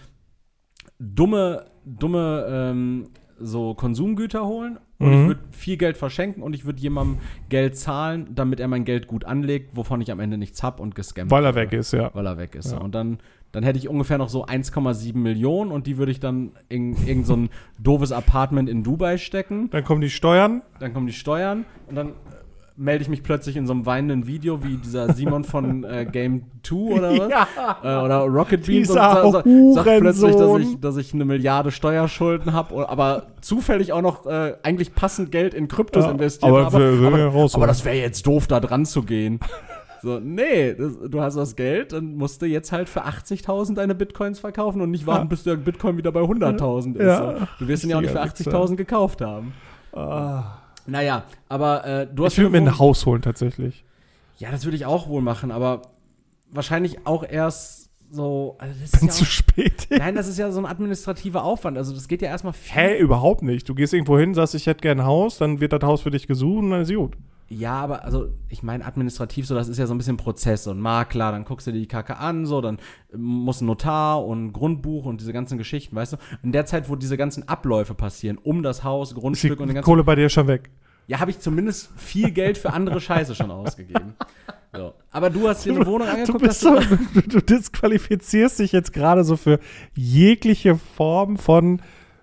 dumme, dumme ähm, so Konsumgüter holen und mhm. ich würde viel Geld verschenken und ich würde jemandem Geld zahlen, damit er mein Geld gut anlegt, wovon ich am Ende nichts hab und gescampt Weil er weg ist, ja. Weil er weg ist. Ja. Und dann, dann hätte ich ungefähr noch so eins Komma sieben Millionen und die würde ich dann in irgend so ein doofes Apartment in Dubai stecken. Dann kommen die Steuern. Dann kommen die Steuern und dann melde ich mich plötzlich in so einem weinenden Video wie dieser Simon von äh, Game zwei oder was? Ja. Äh, oder Rocket Beans und sa sa sagt plötzlich, dass ich, dass ich eine Milliarde Steuerschulden habe, aber zufällig auch noch äh, eigentlich passend Geld in Kryptos ja, investiert aber habe. Wir, aber, aber das wäre jetzt doof, da dran zu gehen. So, nee, das, du hast das Geld und musst du jetzt halt für achtzigtausend deine Bitcoins verkaufen und nicht warten, ja. bis der Bitcoin wieder bei hunderttausend ist. Ja. So. Du wirst ihn ja auch nicht für achtzigtausend gekauft haben. Ah. Naja, aber äh, du hast. Ich würde mir ein Haus holen, tatsächlich. Ja, das würde ich auch wohl machen, aber wahrscheinlich auch erst so. Also das Wenn ist zu ja auch, spät ist. Nein, das ist ja so ein administrativer Aufwand. Also, das geht ja erstmal viel. Hä, überhaupt nicht. Du gehst irgendwo hin, sagst, ich hätte gerne ein Haus, dann wird das Haus für dich gesucht und dann ist gut. Ja, aber also, ich meine, administrativ so, das ist ja so ein bisschen Prozess und Makler, dann guckst du dir die Kacke an, so, dann muss ein Notar und ein Grundbuch und diese ganzen Geschichten, weißt du? In der Zeit, wo diese ganzen Abläufe passieren, um das Haus, Grundstück ist die und den ganzen. Kohle bei dir schon weg. Ja, habe ich zumindest viel Geld für andere Scheiße schon ausgegeben. So. Aber du hast dir eine Wohnung angeguckt. Du, bist so, du, du disqualifizierst dich jetzt gerade so für jegliche Form von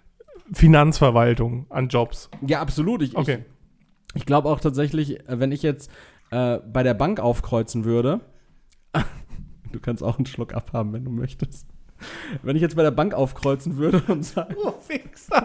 Finanzverwaltung an Jobs. Ja, absolut. Ich, okay. ich, ich glaube auch tatsächlich, wenn ich jetzt äh, bei der Bank aufkreuzen würde, du kannst auch einen Schluck abhaben, wenn du möchtest. Wenn ich jetzt bei der Bank aufkreuzen würde und sage, oh, Fixer.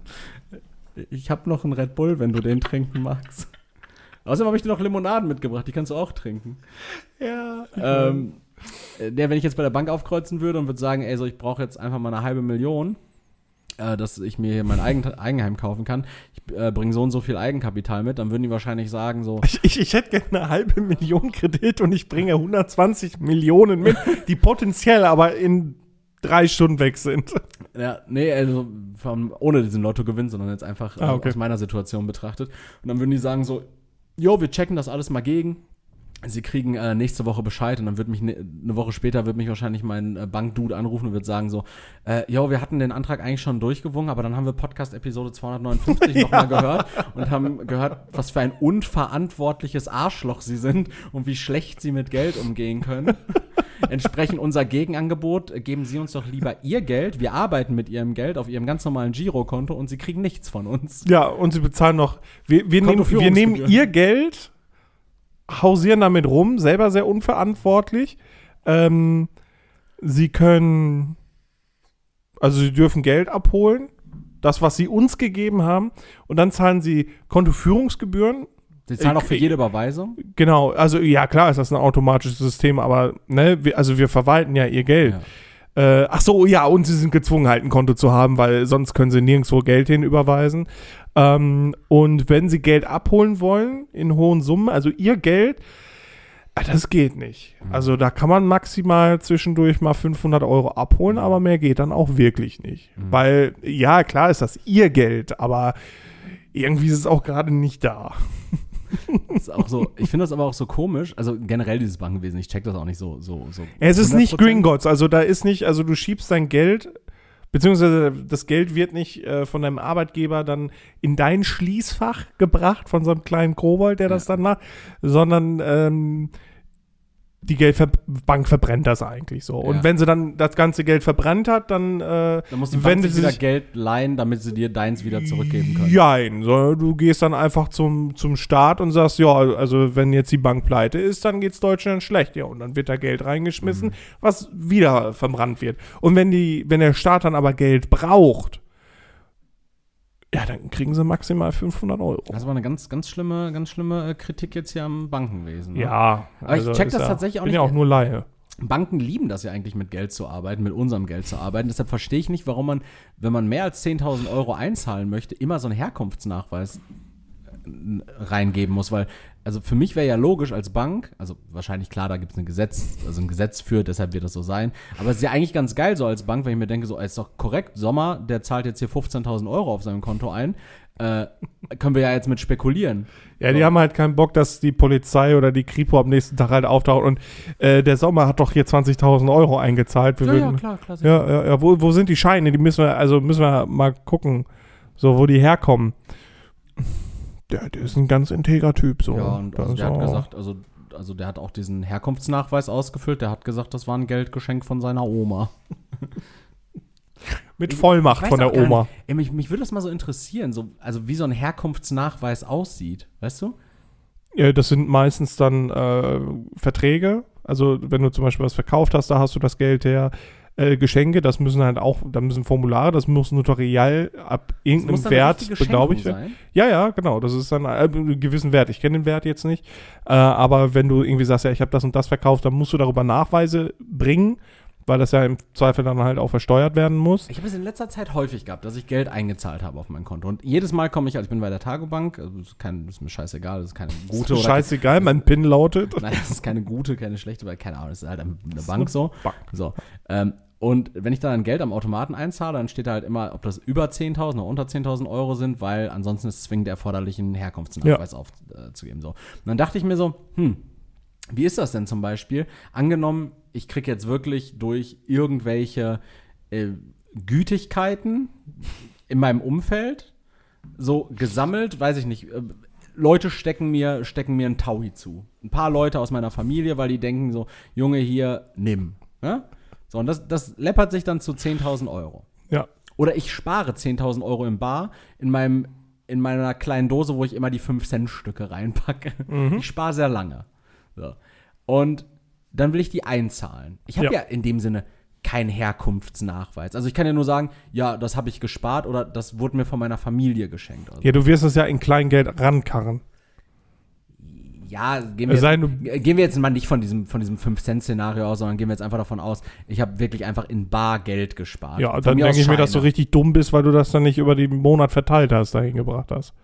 Ich habe noch einen Red Bull, wenn du den trinken magst. Außerdem habe ich dir noch Limonaden mitgebracht, die kannst du auch trinken. Ja. Ähm, der, wenn ich jetzt bei der Bank aufkreuzen würde und würde sagen, ey, so, ich brauche jetzt einfach mal eine halbe Million, äh, dass ich mir hier mein Eigen, Eigenheim kaufen kann, ich äh, bringe so und so viel Eigenkapital mit, dann würden die wahrscheinlich sagen so. Ich, ich, ich hätte gerne eine halbe Million Kredit und ich bringe hundertzwanzig Millionen mit, die potenziell aber in drei Stunden weg sind. Ja, nee, also vom, ohne diesen Lottogewinn, sondern jetzt einfach ah, okay. äh, aus meiner Situation betrachtet. Und dann würden die sagen so, jo, wir checken das alles mal gegen. Sie kriegen äh, nächste Woche Bescheid und dann wird mich ne, eine Woche später wird mich wahrscheinlich mein äh, Bankdude anrufen und wird sagen so, äh, jo, wir hatten den Antrag eigentlich schon durchgewunken, aber dann haben wir Podcast-Episode zweihundertneunundfünfzig ja. nochmal gehört und haben gehört, was für ein unverantwortliches Arschloch sie sind und wie schlecht sie mit Geld umgehen können. Entsprechend unser Gegenangebot, äh, geben Sie uns doch lieber Ihr Geld, wir arbeiten mit Ihrem Geld auf Ihrem ganz normalen Girokonto und Sie kriegen nichts von uns. Ja, und Sie bezahlen noch, wir, wir, nehmen, wir nehmen Ihr Geld, hausieren damit rum, selber sehr unverantwortlich. Ähm, sie können, also sie dürfen Geld abholen, das, was sie uns gegeben haben, und dann zahlen sie Kontoführungsgebühren. Sie zahlen auch für jede Überweisung? Genau, also ja, klar ist das ein automatisches System, aber ne, wir, also wir verwalten ja ihr Geld. Ja. Äh, ach so, ja, und sie sind gezwungen, halt ein Konto zu haben, weil sonst können sie nirgendwo Geld hin überweisen. Ähm, und wenn sie Geld abholen wollen in hohen Summen, also ihr Geld, Ah, das geht nicht. Also da kann man maximal zwischendurch mal fünfhundert Euro abholen, aber mehr geht dann auch wirklich nicht. Mhm. Weil, ja, klar ist das ihr Geld, aber irgendwie ist es auch gerade nicht da. Das ist auch so, ich finde das aber auch so komisch, also generell dieses Bankenwesen, ich check das auch nicht so. so, so Es ist nicht hundert Prozent. Gringotts, also da ist nicht, also du schiebst dein Geld, beziehungsweise das Geld wird nicht äh, von deinem Arbeitgeber dann in dein Schließfach gebracht, von so einem kleinen Kobold, der das Ja. dann macht, sondern ähm, die Geldbank verbrennt das eigentlich so. Und Ja. wenn sie dann das ganze Geld verbrannt hat, dann äh, Dann muss die Bank wendet sich sie wieder sich- Geld leihen, damit sie dir deins wieder zurückgeben können. Jein, so, du gehst dann einfach zum, zum Staat und sagst, ja, also wenn jetzt die Bank pleite ist, dann geht's Deutschland schlecht, ja, und dann wird da Geld reingeschmissen, Mhm. was wieder verbrannt wird. Und wenn die, wenn der Staat dann aber Geld braucht, ja, dann kriegen sie maximal fünfhundert Euro. Das war eine ganz, ganz schlimme, ganz schlimme äh, Kritik jetzt hier am Bankenwesen. Ne? Ja, Aber ich check ist das ja, tatsächlich auch bin nicht. ja auch nur Laie. Banken lieben das ja eigentlich mit Geld zu arbeiten, mit unserem Geld zu arbeiten. Deshalb verstehe ich nicht, warum man, wenn man mehr als zehntausend Euro einzahlen möchte, immer so einen Herkunftsnachweis äh, reingeben muss. Weil, also für mich wäre ja logisch als Bank, also wahrscheinlich klar, da gibt es ein Gesetz, also ein Gesetz für, deshalb wird das so sein. Aber es ist ja eigentlich ganz geil so als Bank, wenn ich mir denke, so, ist doch korrekt, Sommer, der zahlt jetzt hier fünfzehntausend Euro auf seinem Konto ein. Äh, können wir ja jetzt mit spekulieren. Ja, die So. haben halt keinen Bock, dass die Polizei oder die Kripo am nächsten Tag halt auftaucht und äh, der Sommer hat doch hier zwanzigtausend Euro eingezahlt. Wir Ja, ja, würden, klar, klar. sicher. Ja, ja, ja. Wo, wo sind die Scheine? Die müssen wir, also müssen wir mal gucken, so wo die herkommen. Der, der ist ein ganz integrer Typ, so. Ja, und also Das der hat auch- gesagt, also, also der hat auch diesen Herkunftsnachweis ausgefüllt, der hat gesagt, das war ein Geldgeschenk von seiner Oma. mit Vollmacht Ich weiß von der auch gar Oma. nicht, ey, mich, mich würde das mal so interessieren, so, also wie so ein Herkunftsnachweis aussieht, weißt du? Ja, das sind meistens dann äh, Verträge. Also wenn du zum Beispiel was verkauft hast, da hast du das Geld her. Äh, Geschenke, das müssen halt auch, da müssen Formulare, das muss notariell ab Das irgendeinem muss dann eine Wert richtige beglaubigt Schenkung werden. sein. Ja, ja, genau. Das ist dann äh, einen gewissen Wert. Ich kenne den Wert jetzt nicht. Äh, aber wenn du irgendwie sagst, ja, ich habe das und das verkauft, dann musst du darüber Nachweise bringen, weil das ja im Zweifel dann halt auch versteuert werden muss. Ich habe es in letzter Zeit häufig gehabt, dass ich Geld eingezahlt habe auf mein Konto. Und jedes Mal komme ich, also ich bin bei der Tagobank, also das ist, kein, das ist mir scheißegal, das ist keine gute oder Scheißegal, mein PIN lautet. Nein, das ist keine gute, keine schlechte, weil keine Ahnung, das ist halt eine Bank so. Bank. So. Ähm, und wenn ich dann ein Geld am Automaten einzahle, dann steht da halt immer, ob das über zehntausend oder unter zehntausend Euro sind, weil ansonsten ist es zwingend erforderlich, einen Herkunftsnachweis aufzugeben. So. Und dann dachte ich mir so, hm, wie ist das denn zum Beispiel? Angenommen, ich kriege jetzt wirklich durch irgendwelche äh, Gütigkeiten in meinem Umfeld so gesammelt, weiß ich nicht, äh, Leute stecken mir, stecken mir einen Taui zu. Ein paar Leute aus meiner Familie, weil die denken so, Junge, hier, nimm. Ja? So, und das, das läppert sich dann zu zehntausend Euro. Ja. Oder ich spare zehntausend Euro im Bar in meinem in meiner kleinen Dose, wo ich immer die fünf Cent Stücke reinpacke. Mhm. Ich spare sehr lange. So. Und dann will ich die einzahlen. Ich habe Ja. ja. in dem Sinne keinen Herkunftsnachweis. Also ich kann ja nur sagen, ja, das habe ich gespart oder das wurde mir von meiner Familie geschenkt. Also, Ja, du wirst es ja in Kleingeld rankarren. ja, gehen wir, Es sei jetzt, denn, äh, gehen wir jetzt mal nicht von diesem, von diesem fünf Cent Szenario aus, sondern gehen wir jetzt einfach davon aus, ich habe wirklich einfach in bar Geld gespart. Ja, Von dann mir aus denke ich mir, dass du Scheine. richtig dumm bist, weil du das dann nicht über den Monat verteilt hast, dahin gebracht hast.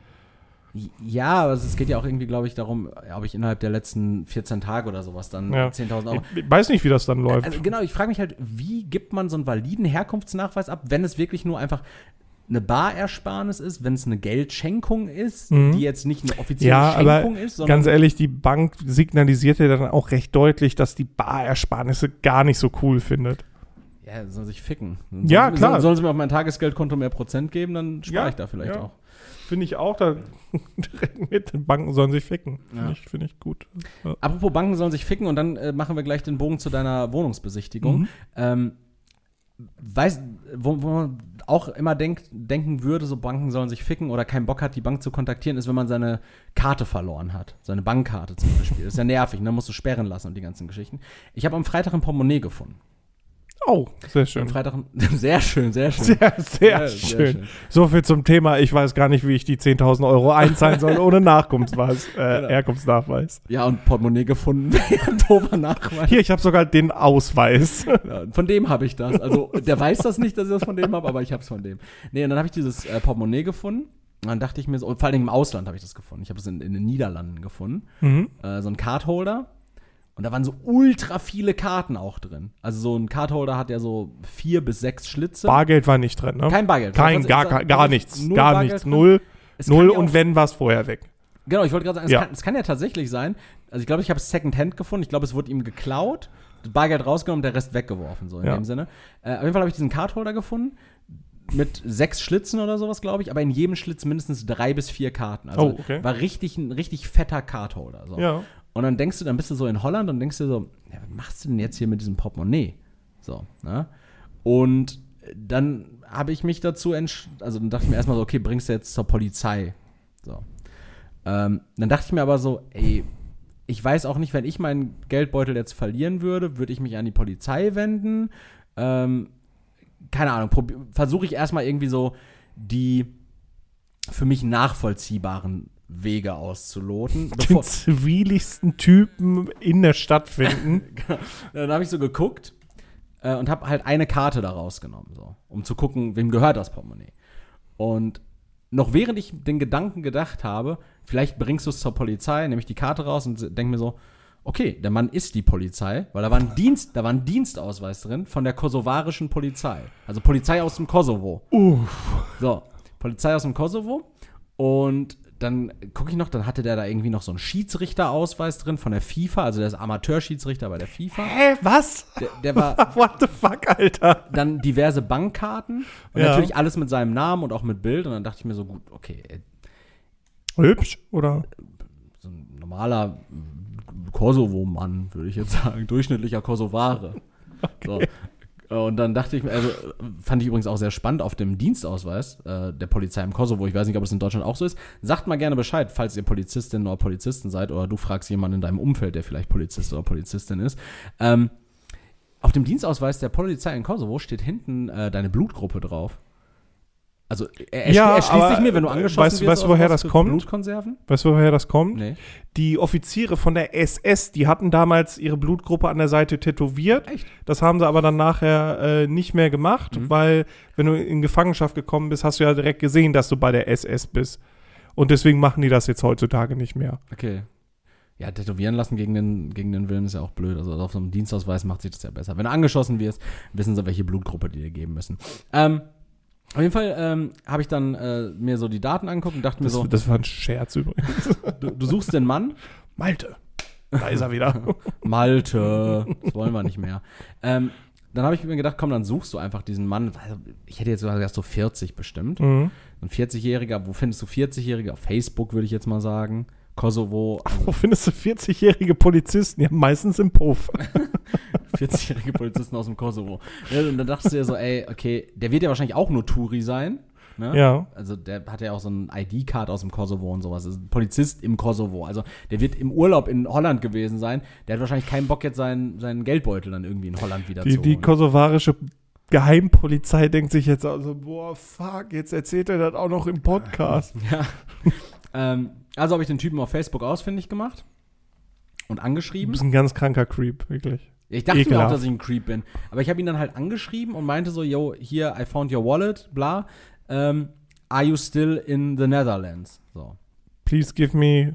Ja, aber es geht ja auch irgendwie, glaube ich, darum, ob ich innerhalb der letzten vierzehn Tage oder sowas dann Ja. zehntausend Euro. Ich weiß nicht, wie das dann läuft. Also genau, ich frage mich halt, wie gibt man so einen validen Herkunftsnachweis ab, wenn es wirklich nur einfach eine Barersparnis ist, wenn es eine Geldschenkung ist, Mhm. die jetzt nicht eine offizielle Ja, aber Schenkung ist, sondern ganz ehrlich, die Bank signalisiert ja dann auch recht deutlich, dass die Barersparnisse gar nicht so cool findet. ja, soll sich ficken. Ja, Sollen- klar. Sollen, sollen sie mir auf mein Tagesgeldkonto mehr Prozent geben, dann spare Ja, ich da vielleicht ja. auch. Finde ich auch, da direkt mit, die Banken sollen sich ficken. Finde Ja. ich, find ich gut. Ja. Apropos Banken sollen sich ficken und dann äh, machen wir gleich den Bogen zu deiner Wohnungsbesichtigung. Mhm. Ähm, weiß, wo, wo man auch immer denkt, denken würde, so Banken sollen sich ficken oder keinen Bock hat, die Bank zu kontaktieren, ist, wenn man seine Karte verloren hat. Seine Bankkarte zum Beispiel. Das ist ja nervig, dann musst du sperren lassen und die ganzen Geschichten. Ich habe am Freitag ein Portemonnaie gefunden. Oh, sehr Am schön. Freitag ein, sehr schön, sehr schön. Sehr, sehr, Sehr, schön. sehr schön. So viel zum Thema, ich weiß gar nicht, wie ich die zehntausend Euro einzahlen soll, ohne Nachkunftsweis, äh, Genau. Herkunftsnachweis. Ja, und Portemonnaie gefunden. Ein doofer Nachweis. Hier, ich habe sogar den Ausweis. Ja, von dem habe ich das. Also, der weiß das nicht, dass ich das von dem habe, aber ich habe es von dem. Nee, und dann habe ich dieses äh, Portemonnaie gefunden. Und dann dachte ich mir so, und vor allem im Ausland habe ich das gefunden. Ich habe es in, in den Niederlanden gefunden. Mhm. Äh, so ein Cardholder. Und da waren so ultra viele Karten auch drin. Also so ein Cardholder hat ja so vier bis sechs Schlitze. Bargeld war nicht drin, ne? Kein Bargeld. Kein, gar, gar, gar nichts. Gar nichts. Null. Null und wenn, war es vorher weg. Genau, ich wollte gerade sagen, es, Ja. kann, es kann ja tatsächlich sein, also ich glaube, ich habe es Secondhand gefunden, ich glaube, es wurde ihm geklaut, das Bargeld rausgenommen, der Rest weggeworfen, so in Ja. dem Sinne. Äh, auf jeden Fall habe ich diesen Cardholder gefunden, mit sechs Schlitzen oder sowas, glaube ich, aber in jedem Schlitz mindestens drei bis vier Karten. Also Oh, okay. war richtig ein richtig fetter Cardholder. So. Ja. Und dann denkst du, dann bist du so in Holland und denkst dir so, ja, was machst du denn jetzt hier mit diesem Portemonnaie? So, ne? Und dann habe ich mich dazu entschieden, also dann dachte ich mir erstmal so, okay, bringst du jetzt zur Polizei. So. Ähm, dann dachte ich mir aber so, ey, ich weiß auch nicht, wenn ich meinen Geldbeutel jetzt verlieren würde, würde ich mich an die Polizei wenden. Ähm, keine Ahnung, versuche ich erstmal irgendwie so die für mich nachvollziehbaren Wege auszuloten. Den ziviligsten Typen in der Stadt finden. Dann habe ich so geguckt äh, und habe halt eine Karte da rausgenommen, so, um zu gucken, wem gehört das Portemonnaie. Und noch während ich den Gedanken gedacht habe, vielleicht bringst du es zur Polizei, nehme ich die Karte raus und denke mir so, okay, der Mann ist die Polizei, weil da war ein Dienst, da war ein Dienstausweis drin von der kosovarischen Polizei. Also Polizei aus dem Kosovo. Uff. So, Polizei aus dem Kosovo. Und dann gucke ich noch, dann hatte der da irgendwie noch so einen Schiedsrichterausweis drin von der FIFA, also der ist Amateurschiedsrichter bei der FIFA. Hä, was? Der, der war What the fuck, Alter? dann diverse Bankkarten und Ja. natürlich alles mit seinem Namen und auch mit Bild. Und dann dachte ich mir so, gut, okay, ey, Hübsch, oder? so ein normaler Kosovo-Mann, würde ich jetzt sagen, durchschnittlicher Kosovare. Okay. So. Und dann dachte ich mir, also fand ich übrigens auch sehr spannend auf dem Dienstausweis äh, der Polizei im Kosovo, ich weiß nicht, ob es in Deutschland auch so ist, sagt mal gerne Bescheid, falls ihr Polizistin oder Polizisten seid oder du fragst jemanden in deinem Umfeld, der vielleicht Polizist oder Polizistin ist. Ähm, auf dem Dienstausweis der Polizei in Kosovo steht hinten äh, deine Blutgruppe drauf. Also er, er, Ja, er schließt aber, sich mir, wenn du angeschossen weißt du- wirst. weißt du, oder woher sowas, das für kommt? Blutkonserven? Weißt du, woher das kommt? Nee. Die Offiziere von der S S, die hatten damals ihre Blutgruppe an der Seite tätowiert. Echt? Das haben sie aber dann nachher äh, nicht mehr gemacht, Mhm. weil wenn du in Gefangenschaft gekommen bist, hast du ja direkt gesehen, dass du bei der S S bist. Und deswegen machen die das jetzt heutzutage nicht mehr. Okay. Ja, tätowieren lassen gegen den, gegen den Willen ist ja auch blöd. Also auf so einem Dienstausweis macht sich das ja besser. Wenn du angeschossen wirst, wissen sie, welche Blutgruppe die dir geben müssen. Ähm, auf jeden Fall ähm, habe ich dann äh, mir so die Daten angeguckt und dachte mir Das, so, das war ein Scherz übrigens. du, du suchst den Mann? Malte. Da ist er wieder. Malte, das wollen wir nicht mehr. Ähm, dann habe ich mir gedacht, komm, dann suchst du einfach diesen Mann. Ich hätte jetzt sogar gesagt, so vierzig bestimmt. Mhm. Ein vierzigjähriger, wo findest du vierzig-Jährige? Auf Facebook würde ich jetzt mal sagen. Kosovo, also Wo findest du vierzig-jährige Polizisten? Ja, meistens im Puff. vierzig-jährige Polizisten aus dem Kosovo. Ja, und dann dachtest du dir so, ey, okay, der wird ja wahrscheinlich auch nur Touri sein. Ne? Ja. Also der hat ja auch so ein I D-Card aus dem Kosovo und sowas. Also ein Polizist im Kosovo. Also der wird im Urlaub in Holland gewesen sein. Der hat wahrscheinlich keinen Bock, jetzt seinen, seinen Geldbeutel dann irgendwie in Holland wieder Die, zu die holen. kosovarische Geheimpolizei denkt sich jetzt also, boah, fuck, jetzt erzählt er das auch noch im Podcast. Ja. ähm, also habe ich den Typen auf Facebook ausfindig gemacht und Du angeschrieben. bist ein ganz kranker Creep, wirklich. Ich dachte mir ekelhaft. auch, dass ich ein Creep bin. Aber ich habe ihn dann halt angeschrieben und meinte so, yo, hier, I found your wallet, bla. Ähm, are you still in the Netherlands? So. Please give me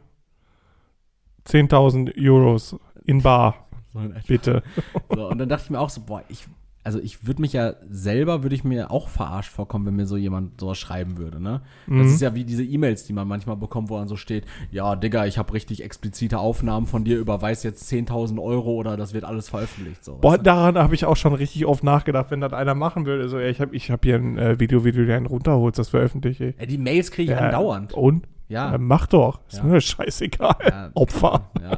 zehntausend Euros in bar, So in etwa. bitte. So, und dann dachte ich mir auch so, boah, ich, also ich würde mich ja selber, würde ich mir auch verarscht vorkommen, wenn mir so jemand sowas schreiben würde, ne? Das Mhm. ist ja wie diese E-Mails, die man manchmal bekommt, wo dann so steht, ja, Digga, ich habe richtig explizite Aufnahmen von dir, überweis jetzt zehntausend Euro oder das wird alles veröffentlicht. So, Boah, weißt du? daran habe ich auch schon richtig oft nachgedacht, wenn das einer machen würde. So, ja, ich habe ich hab hier ein äh, Video, wie du dir einen runterholst, das veröffentliche ich. Ja, die Mails kriege ich Ja, andauernd. Und? Ja. Ja, mach doch. Ist Ja. mir scheißegal. Ja. Opfer. Ja.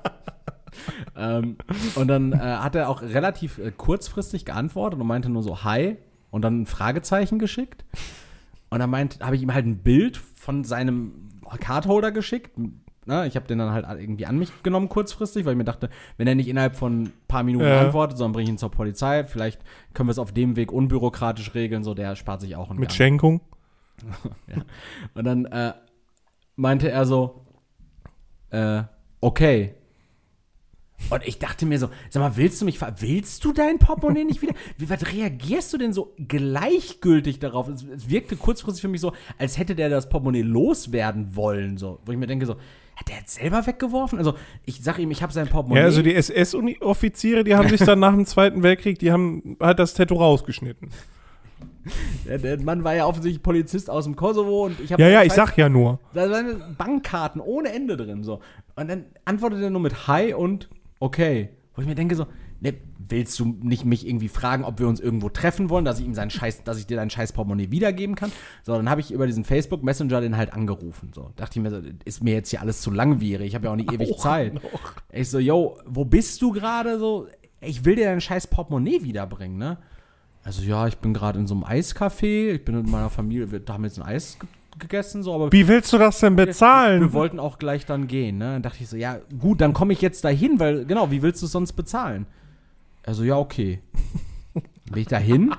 ähm, und dann äh, hat er auch relativ äh, kurzfristig geantwortet und meinte nur so Hi und dann ein Fragezeichen geschickt. Und dann meint, habe ich ihm halt ein Bild von seinem Cardholder geschickt. Na, ich habe den dann halt irgendwie an mich genommen kurzfristig, weil ich mir dachte, wenn er nicht innerhalb von ein paar Minuten Ja. antwortet, sondern bringe ich ihn zur Polizei, vielleicht können wir es auf dem Weg unbürokratisch regeln, so der spart sich auch einen Mit Gang. Schenkung. Ja. Und dann äh, meinte er so, äh, okay. Und ich dachte mir so, sag mal, willst du mich ver- willst du dein Portemonnaie nicht wieder? Wie was reagierst du denn so gleichgültig darauf? Es, es wirkte kurzfristig für mich so, als hätte der das Portemonnaie loswerden wollen, so. Wo ich mir denke so, hat der jetzt selber weggeworfen? Also, ich sag ihm, ich habe sein Portemonnaie. Ja, also die S S-Offiziere, die haben sich dann nach dem Zweiten Weltkrieg, die haben halt das Tattoo rausgeschnitten. Der, der Mann war ja offensichtlich Polizist aus dem Kosovo und ich habe Ja, ja, ich sag ja nur. Da waren Bankkarten ohne Ende drin, so. Und dann antwortet er nur mit Hi und okay. Wo ich mir denke so, ne, willst du nicht mich irgendwie fragen, ob wir uns irgendwo treffen wollen, dass ich ihm seinen Scheiß, dass ich dir dein scheiß Portemonnaie wiedergeben kann? So, dann habe ich über diesen Facebook Messenger den halt angerufen, so. Dachte ich mir so, ist mir jetzt hier alles zu langwierig, ich habe ja auch nicht ewig Auch Zeit. noch. Ich so, yo, wo bist du gerade so? Ich will dir dein scheiß Portemonnaie wiederbringen, ne? Also ja, ich bin gerade in so einem Eiscafé, ich bin mit meiner Familie, wir haben jetzt ein Eis ge- gegessen, so, aber Wie willst du das denn bezahlen? wir wollten auch gleich dann gehen, ne? Dann dachte ich so, ja, gut, dann komme ich jetzt dahin, weil, genau, wie willst du es sonst bezahlen? Also, ja, okay. Bin ich dahin?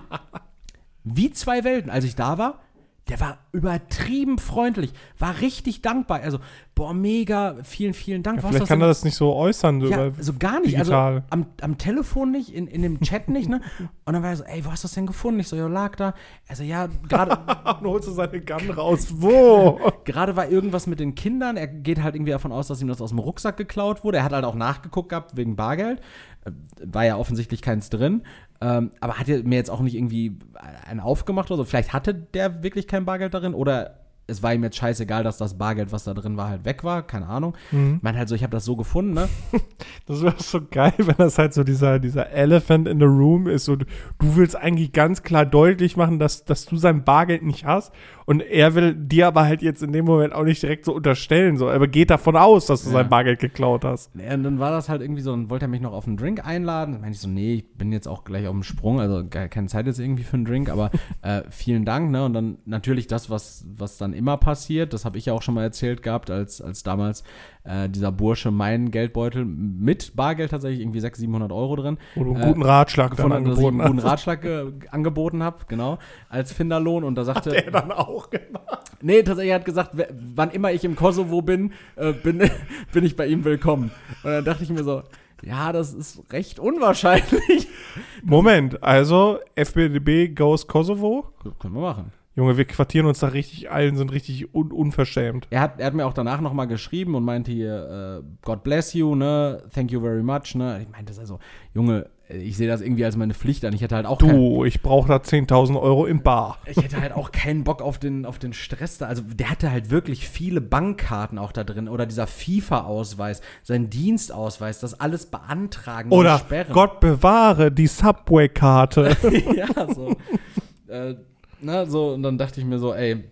Wie zwei Welten. Als ich da war, der war übertrieben freundlich, war richtig dankbar. Also, boah, mega, vielen, vielen Dank. Ja, Was vielleicht das kann denn? er das nicht so äußern. So Ja, über so gar nicht. digital. Also am, am Telefon nicht, in, in dem Chat nicht, ne? Und dann war er so, ey, wo hast du das denn gefunden? Ich so, ja, lag da. Also ja, gerade Dann holst du seine Gun raus. Wo? gerade war irgendwas mit den Kindern. Er geht halt irgendwie davon aus, dass ihm das aus dem Rucksack geklaut wurde. Er hat halt auch nachgeguckt gehabt wegen Bargeld. Äh, War ja offensichtlich keins drin. Ähm, aber hat er mir jetzt auch nicht irgendwie einen aufgemacht oder so. Vielleicht hatte der wirklich kein Bargeld darin oder es war ihm jetzt scheißegal, dass das Bargeld, was da drin war, halt weg war. Keine Ahnung. Mhm. Ich meine halt so, ich habe das so gefunden, ne? Das wäre so geil, wenn das halt so dieser, dieser Elephant in the Room ist. Und du willst eigentlich ganz klar deutlich machen, dass, dass du sein Bargeld nicht hast. Und er will dir aber halt jetzt in dem Moment auch nicht direkt so unterstellen. So. Aber geht davon aus, dass du Ja. sein Bargeld geklaut hast. Ja, und dann war das halt irgendwie so, dann wollte er mich noch auf einen Drink einladen. Dann meinte ich so, nee, ich bin jetzt auch gleich auf dem Sprung, also gar keine Zeit jetzt irgendwie für einen Drink, aber äh, vielen Dank, ne? Und dann natürlich das, was, was dann immer passiert, das habe ich ja auch schon mal erzählt gehabt, als, als damals äh, dieser Bursche meinen Geldbeutel mit Bargeld tatsächlich irgendwie sechshundert, siebenhundert Euro drin. Wo du einen Äh, guten Ratschlag dann Gefunden, dass ich einen angeboten guten hast. Ratschlag äh, angeboten habe, genau, als Finderlohn. Und da sagte Der dann auch gemacht. Nee, tatsächlich er hat gesagt, w- wann immer ich im Kosovo bin, äh, bin, bin ich bei ihm willkommen. Und dann dachte ich mir so, ja, das ist recht unwahrscheinlich. Moment, also F B D B goes Kosovo. Das können wir machen. Junge, wir quartieren uns da richtig ein, sind richtig un unverschämt. Er hat, er hat mir auch danach nochmal geschrieben und meinte hier, äh, God bless you, ne, thank you very much, ne. Ich meinte das also, Junge, ich sehe das irgendwie als meine Pflicht an. Ich hätte halt auch kein, Du, ich brauche da zehntausend Euro im Bar. ich hätte halt auch keinen Bock auf den, auf den Stress da. Also der hatte halt wirklich viele Bankkarten auch da drin oder dieser FIFA-Ausweis, sein Dienstausweis, das alles beantragen Oder und sperren. Gott bewahre, die Subway-Karte. Ja, so. äh, na, so, und dann dachte ich mir so, ey,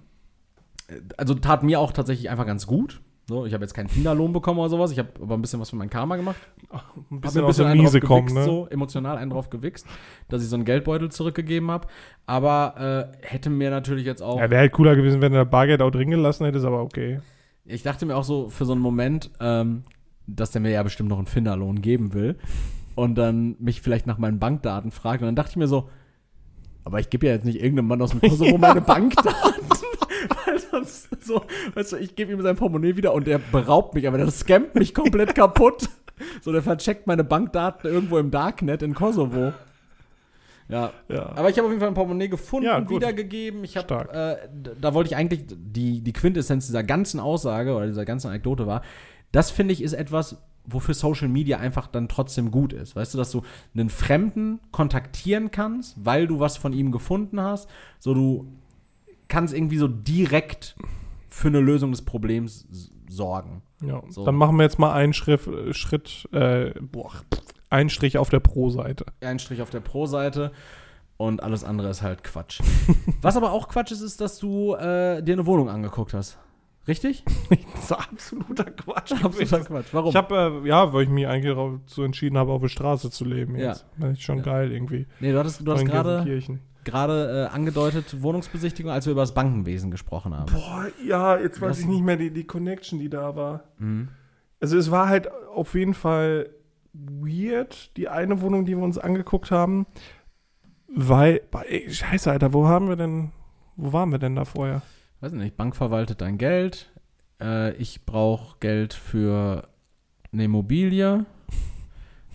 also tat mir auch tatsächlich einfach ganz gut. So, ich habe jetzt keinen Kinderlohn bekommen oder sowas, ich habe aber ein bisschen was für mein Karma gemacht. Ein Hab bisschen mir aus der einen Miese drauf kommen, gewichst, ne? so emotional einen drauf gewichst, dass ich so einen Geldbeutel zurückgegeben habe. Aber äh, hätte mir natürlich jetzt auch, Ja, wäre halt cooler gewesen, wenn du das Bargeld auch drin gelassen hättest, aber okay. ich dachte mir auch so für so einen Moment, ähm, dass der mir ja bestimmt noch einen Finderlohn geben will und dann mich vielleicht nach meinen Bankdaten fragt. Und dann dachte ich mir so, aber ich gebe ja jetzt nicht irgendeinem Mann aus dem Kosovo Ja. meine Bankdaten. Weil sonst so, weißt du, ich gebe ihm sein Portemonnaie wieder und der beraubt mich, aber der scammt mich komplett kaputt. So, der vercheckt meine Bankdaten irgendwo im Darknet in Kosovo. Ja, Ja. aber ich habe auf jeden Fall ein Portemonnaie gefunden Ja, und gut. wiedergegeben. Ich habe, Stark. äh, d- da wollte ich eigentlich, die, die Quintessenz dieser ganzen Aussage oder dieser ganzen Anekdote war, das finde ich ist etwas, wofür Social Media einfach dann trotzdem gut ist. Weißt du, dass du einen Fremden kontaktieren kannst, weil du was von ihm gefunden hast, so du kannst irgendwie so direkt für eine Lösung des Problems s- sorgen. Ja. So. Dann machen wir jetzt mal einen Schritt, Schritt äh, boah, einen Strich auf der Pro-Seite. Ein Strich auf der Pro-Seite und alles andere ist halt Quatsch. Was aber auch Quatsch ist, ist, dass du äh, dir eine Wohnung angeguckt hast. Richtig? Das ist absoluter Quatsch. Absoluter Quatsch. Warum? Ich habe, äh, ja, weil ich mich eigentlich dazu entschieden habe, auf der Straße zu leben Ja. jetzt. Das ist schon Ja. geil irgendwie. nee, du hattest, du hast In gerade Gelsenkirchen. gerade äh, angedeutet Wohnungsbesichtigung, als wir über das Bankenwesen gesprochen haben. Boah, ja, jetzt weiß Das- ich nicht mehr die, die Connection, die da war. Mhm. Also es war halt auf jeden Fall weird, die eine Wohnung, die wir uns angeguckt haben, weil, boah, ey, scheiße, Alter, wo haben wir denn, wo waren wir denn da vorher? Weiß nicht, Bank verwaltet dein Geld. Äh, ich brauche Geld für eine Immobilie.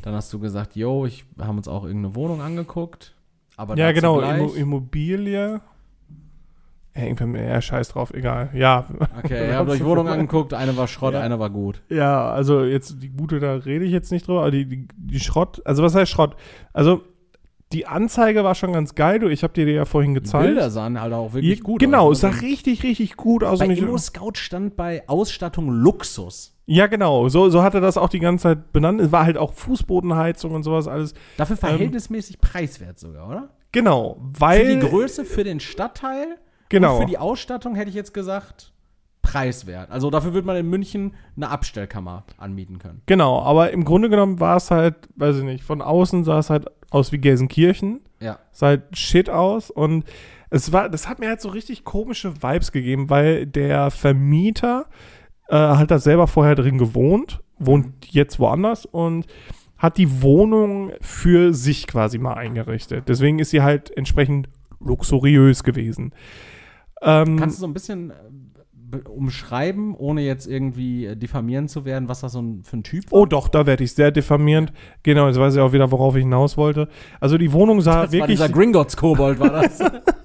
Dann hast du gesagt, yo, ich haben uns auch irgendeine Wohnung angeguckt. Aber ja, genau, gleich. Immo- Immobilie. Ja, irgendwann, ja, scheiß drauf, egal. Ja. Okay, ihr habt euch Wohnung angeguckt, eine war Schrott, Ja. eine war gut. Ja, also jetzt die gute, da rede ich jetzt nicht drüber, aber die, die, die Schrott, also was heißt Schrott? Also die Anzeige war schon ganz geil, du, ich habe dir die ja vorhin Die gezeigt. Bilder sahen halt auch wirklich Ja, gut genau, aus. es sah Also richtig, richtig gut aus. bei und ich- ImmoScout stand bei Ausstattung Luxus. Ja, genau, so, so hat er das auch die ganze Zeit benannt. Es war halt auch Fußbodenheizung und sowas alles. Dafür verhältnismäßig preiswert sogar, oder? Genau, weil... Für die Größe, für den Stadtteil Genau. und für die Ausstattung hätte ich jetzt gesagt, preiswert. Also dafür würde man in München eine Abstellkammer anmieten können. Genau, aber im Grunde genommen war es halt, weiß ich nicht, von außen sah es halt aus wie Gelsenkirchen. Ja. Sah halt shit aus und es war, das hat mir halt so richtig komische Vibes gegeben, weil der Vermieter äh, hat da selber vorher drin gewohnt, wohnt jetzt woanders und hat die Wohnung für sich quasi mal eingerichtet. Deswegen ist sie halt entsprechend luxuriös gewesen. Ähm, Kannst du so ein bisschen äh, be- umschreiben, ohne jetzt irgendwie äh, diffamierend zu werden, was das so ein, für ein Typ war? Oh doch, da werde ich sehr diffamierend. Genau, jetzt weiß ich auch wieder, worauf ich hinaus wollte. Also die Wohnung sah das wirklich... war dieser Gringotts-Kobold, war das?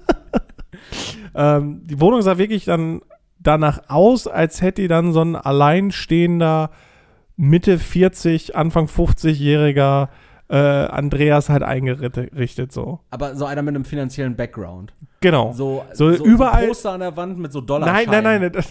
ähm, die Wohnung sah wirklich dann danach aus, als hätte die dann so ein alleinstehender Mitte vierzig, Anfang fünfzig-jähriger äh, Andreas halt eingerichtet so. Aber so einer mit einem finanziellen Background. Genau. So, So überall- so Poster an der Wand mit so Dollar. Nein, nein, nein. Das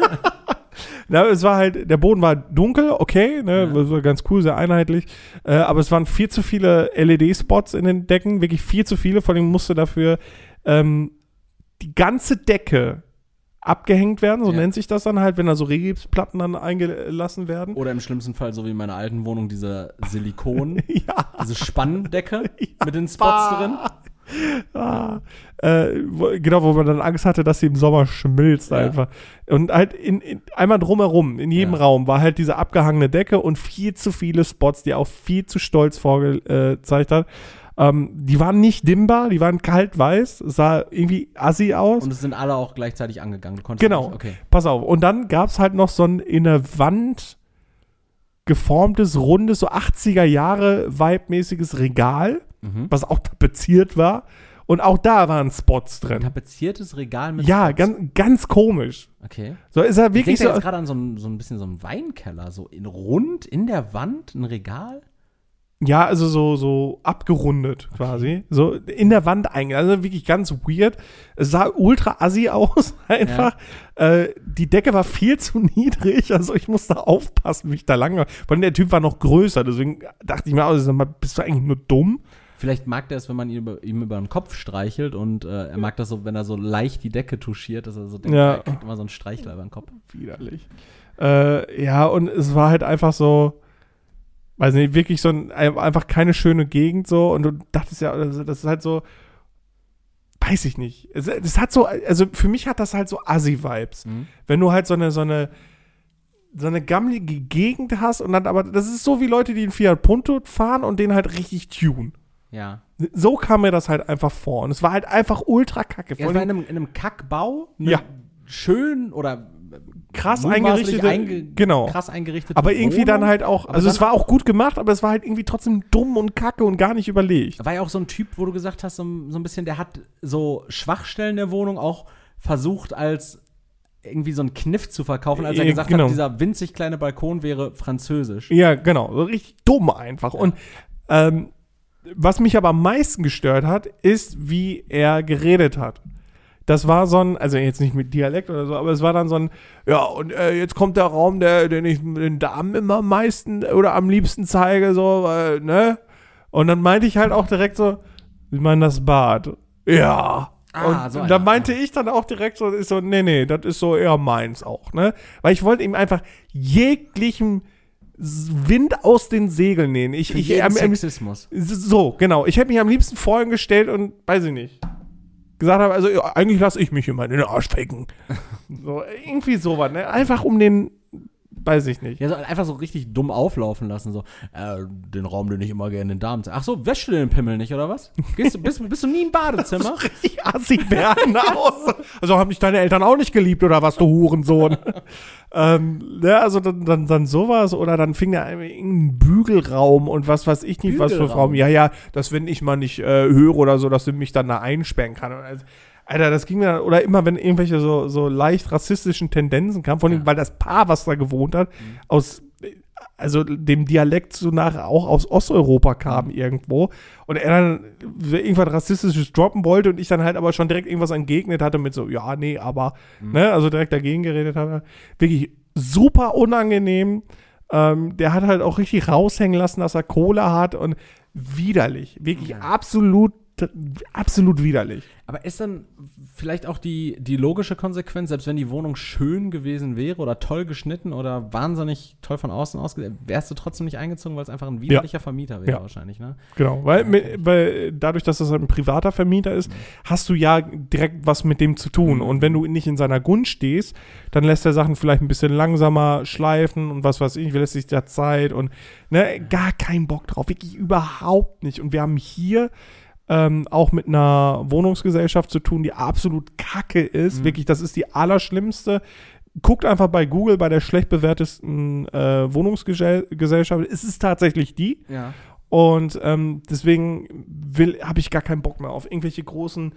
Na, es war halt, der Boden war dunkel, okay, ne, Ja. das war ganz cool, sehr einheitlich, äh, aber es waren viel zu viele L E D-Spots in den Decken, wirklich viel zu viele, vor allem musste dafür ähm, die ganze Decke abgehängt werden, so Ja. nennt sich das dann halt, wenn da so Regipsplatten dann eingelassen werden. Oder im schlimmsten Fall, so wie in meiner alten Wohnung, diese Silikon, Ja. diese Spanndecke mit den Spots drin. Ah, äh, wo, genau, wo man dann Angst hatte, dass sie im Sommer schmilzt Ja. einfach. Und halt in, in, einmal drumherum, in jedem Ja. Raum, war halt diese abgehangene Decke und viel zu viele Spots, die auch viel zu stolz vorgezeigt hat. Ähm, die waren nicht dimmbar, die waren kalt-weiß, es sah irgendwie assi aus. Und es sind alle auch gleichzeitig angegangen. Du konntest Genau, nicht, okay. pass auf. Und dann gab es halt noch so ein in der Wand geformtes, rundes, so achtziger Jahre Vibe-mäßiges Regal, Mhm. was auch tapeziert war. Und auch da waren Spots Ein drin. tapeziertes Regal mit Ja, Spots. ganz, ganz komisch. Okay. So ist er Ich wirklich denke so. jetzt gerade an so ein, so ein bisschen so einen Weinkeller, so in rund in der Wand ein Regal. Ja, also so, so abgerundet quasi. So in der Wand eigentlich. Also wirklich ganz weird. Es sah ultra assi aus, einfach. Äh, die Decke war viel zu niedrig. Also ich musste aufpassen, wie ich da lang war. Vor allem der Typ war noch größer. Deswegen dachte ich mir, also, sag mal, bist du eigentlich nur dumm? Vielleicht mag der es, wenn man ihn über, ihm über den Kopf streichelt und äh, er mag das so, wenn er so leicht die Decke touchiert, dass er so denkt, Ja. er kriegt immer so einen Streichler über den Kopf. Widerlich. Äh, ja, und es war halt einfach so, weiß nicht, wirklich so ein, einfach keine schöne Gegend so. Und du dachtest ja, also das ist halt so, weiß ich nicht. Es, das hat so, also für mich hat das halt so Assi-Vibes. Mhm. Wenn du halt so eine, so eine, so eine gammelige Gegend hast und dann aber, das ist so wie Leute, die einen Fiat Punto fahren und den halt richtig tun. Ja. So kam mir das halt einfach vor. Und es war halt einfach ultra kacke. Er war in einem, in einem Kackbau, ne, Ja. schön oder krass mutmaßlich eingerichtete, einge genau. krass eingerichtete Aber irgendwie Wohnung. dann halt auch, Aber also dann- es war auch gut gemacht, aber es war halt irgendwie trotzdem dumm und kacke und gar nicht überlegt. War ja auch so ein Typ, wo du gesagt hast, so, so ein bisschen, der hat so Schwachstellen der Wohnung auch versucht, als irgendwie so einen Kniff zu verkaufen, als er Ja, gesagt genau. hat, dieser winzig kleine Balkon wäre französisch. Ja, genau, so richtig dumm einfach. Und ähm, was mich aber am meisten gestört hat, ist, wie er geredet hat. Das war so ein, also jetzt nicht mit Dialekt oder so, aber es war dann so ein, ja, und äh, jetzt kommt der Raum, der, den ich den Damen immer am meisten oder am liebsten zeige, so, äh, ne? Und dann meinte ich halt auch direkt so, ich meine das Bad. Ja. Ah, und so und da einer. meinte ich dann auch direkt so, ist so, nee, nee, das ist so eher meins auch, ne? Weil ich wollte ihm einfach jeglichen Wind aus den Segeln nehmen. Ich, Für ich, jeden am- am- Sexismus. so, genau. Ich hätte mich am liebsten vor ihn gestellt und, weiß ich nicht, gesagt habe, also ja, eigentlich lasse ich mich immer in den Arsch ficken. So, irgendwie sowas, ne? Einfach um den weiß ich nicht. Ja, so einfach so richtig dumm auflaufen lassen, so, äh, den Raum, den ich immer gerne den Damen zeige. Ach so, wäschst du den Pimmel nicht, oder was? Gehst du, bist, bist du nie im Badezimmer? So richtig assig werden aus. Also haben dich deine Eltern auch nicht geliebt, oder was, du Hurensohn? ähm, ja, also dann, dann, dann sowas, oder dann fing da irgendein Bügelraum und was weiß ich nicht, was für Raum. Ja, ja, dass wenn ich mal nicht äh, höre oder so, dass du mich dann da einsperren kann. Also, Alter, das ging mir dann, oder immer, wenn irgendwelche so, so leicht rassistischen Tendenzen kamen, von Ja. dem, weil das Paar, was da gewohnt hat, Mhm. aus, also dem Dialekt so nach auch aus Osteuropa kam irgendwo und er dann irgendwas Rassistisches droppen wollte und ich dann halt aber schon direkt irgendwas entgegnet hatte mit so, ja, nee, aber, Mhm. ne, also direkt dagegen geredet habe. Wirklich super unangenehm. Ähm, der hat halt auch richtig raushängen lassen, dass er Kohle hat und widerlich. Wirklich Ja. absolut, absolut widerlich. Aber ist dann vielleicht auch die, die logische Konsequenz, selbst wenn die Wohnung schön gewesen wäre oder toll geschnitten oder wahnsinnig toll von außen ausgesehen, wärst du trotzdem nicht eingezogen, weil es einfach ein widerlicher Vermieter wäre Ja. wahrscheinlich, ne? Genau, weil, Ja, mit, okay. weil dadurch, dass das ein privater Vermieter ist, hast du ja direkt was mit dem zu tun. Mhm. Und wenn du nicht in seiner Gunst stehst, dann lässt er Sachen vielleicht ein bisschen langsamer schleifen und was weiß ich, lässt sich da Zeit und ne, gar keinen Bock drauf, wirklich überhaupt nicht. Und wir haben hier ähm, auch mit einer Wohnungsgesellschaft zu tun, die absolut kacke ist. Mhm. Wirklich, das ist die allerschlimmste. Guckt einfach bei Google bei der schlecht bewertesten äh, Wohnungsgesellschaft. Es ist tatsächlich die. Ja. Und ähm, deswegen habe ich gar keinen Bock mehr auf irgendwelche großen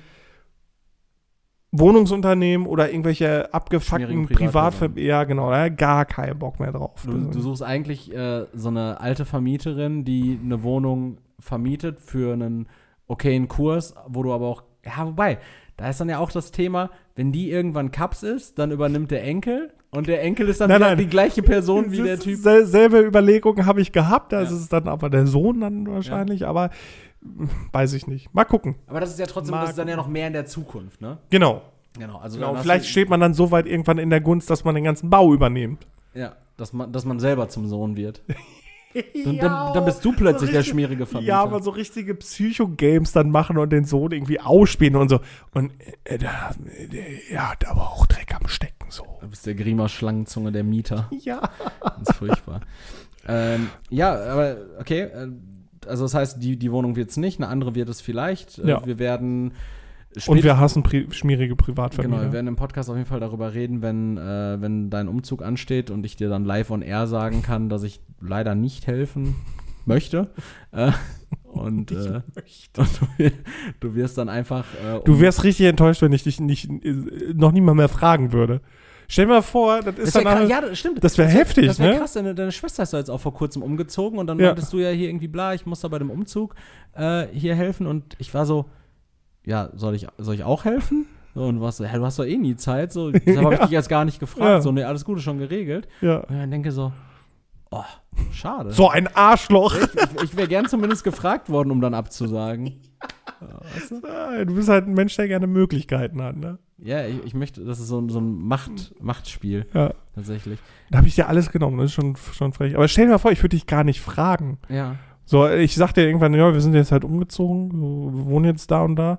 Wohnungsunternehmen oder irgendwelche abgefuckten Schmierigen Privatver... Privathäuser. Ja, genau, da gar keinen Bock mehr drauf. Du, du suchst eigentlich äh, so eine alte Vermieterin, die eine Wohnung vermietet für einen okayen Kurs, wo du aber auch, ja, wobei, da ist dann ja auch das Thema, wenn die irgendwann Kaps ist, dann übernimmt der Enkel und der Enkel ist dann Nein, wieder nein. die gleiche Person wie Das der ist Typ. sel selbe Überlegung habe ich gehabt, das Ja. ist dann aber der Sohn dann wahrscheinlich, aber mh, weiß ich nicht. Mal gucken. Aber das ist ja trotzdem, Mag- das ist dann ja noch mehr in der Zukunft, ne? Genau. Genau, also genau. dann hast Vielleicht du- steht man dann so weit irgendwann in der Gunst, dass man den ganzen Bau übernimmt. Ja, dass man, dass man selber zum Sohn wird. Dann, dann, dann bist du plötzlich so der richtig- schmierige Vermieter. Ja, aber so richtige Psycho-Games dann machen und den Sohn irgendwie ausspielen und so. Und äh, der, der, er hat aber auch Dreck am Stecken, so. Du bist der Griemer Schlangenzunge der Mieter. Ja. Ganz furchtbar. ähm, ja, aber okay, äh, also das heißt, die, die Wohnung wird es nicht, eine andere wird es vielleicht. Äh, Ja. Wir werden Und wir hassen pri schmierige Privatvermieter. Genau, wir werden im Podcast auf jeden Fall darüber reden, wenn, äh, wenn dein Umzug ansteht und ich dir dann live on air sagen kann, dass ich leider nicht helfen möchte. Äh, und äh, und du, du wirst dann einfach. Äh, um- Du wärst richtig enttäuscht, wenn ich dich nicht, äh, noch nie mal mehr fragen würde. Stell dir mal vor, das ist Das wär dann krass, halt- ja, das stimmt. das wär heftig, Das wäre ne? krass, deine, deine Schwester ist da jetzt auch vor kurzem umgezogen und dann Ja. meintest du ja hier irgendwie, bla, ich muss da bei dem Umzug äh, hier helfen und ich war so, ja, soll ich, soll ich auch helfen? So, und du warst so, hä, du hast doch eh nie Zeit, so, deshalb habe ich Ja. dich jetzt gar nicht gefragt, Ja. so, ne, alles Gute, schon geregelt. ja. Und dann denke so, oh, schade. So ein Arschloch. Ich, ich, ich wäre gern zumindest gefragt worden, um dann abzusagen. Ja, weißt du? Ja, du bist halt ein Mensch, der gerne Möglichkeiten hat, ne? Ja, ich, ich möchte, das ist so, ein- so ein Macht, Machtspiel, Ja. tatsächlich. Da habe ich dir alles genommen, das ist schon, schon frech. Aber stell dir mal vor, ich würde dich gar nicht fragen. Ja. So, ich sag dir irgendwann, ja, wir sind jetzt halt umgezogen, so, wir wohnen jetzt da und da.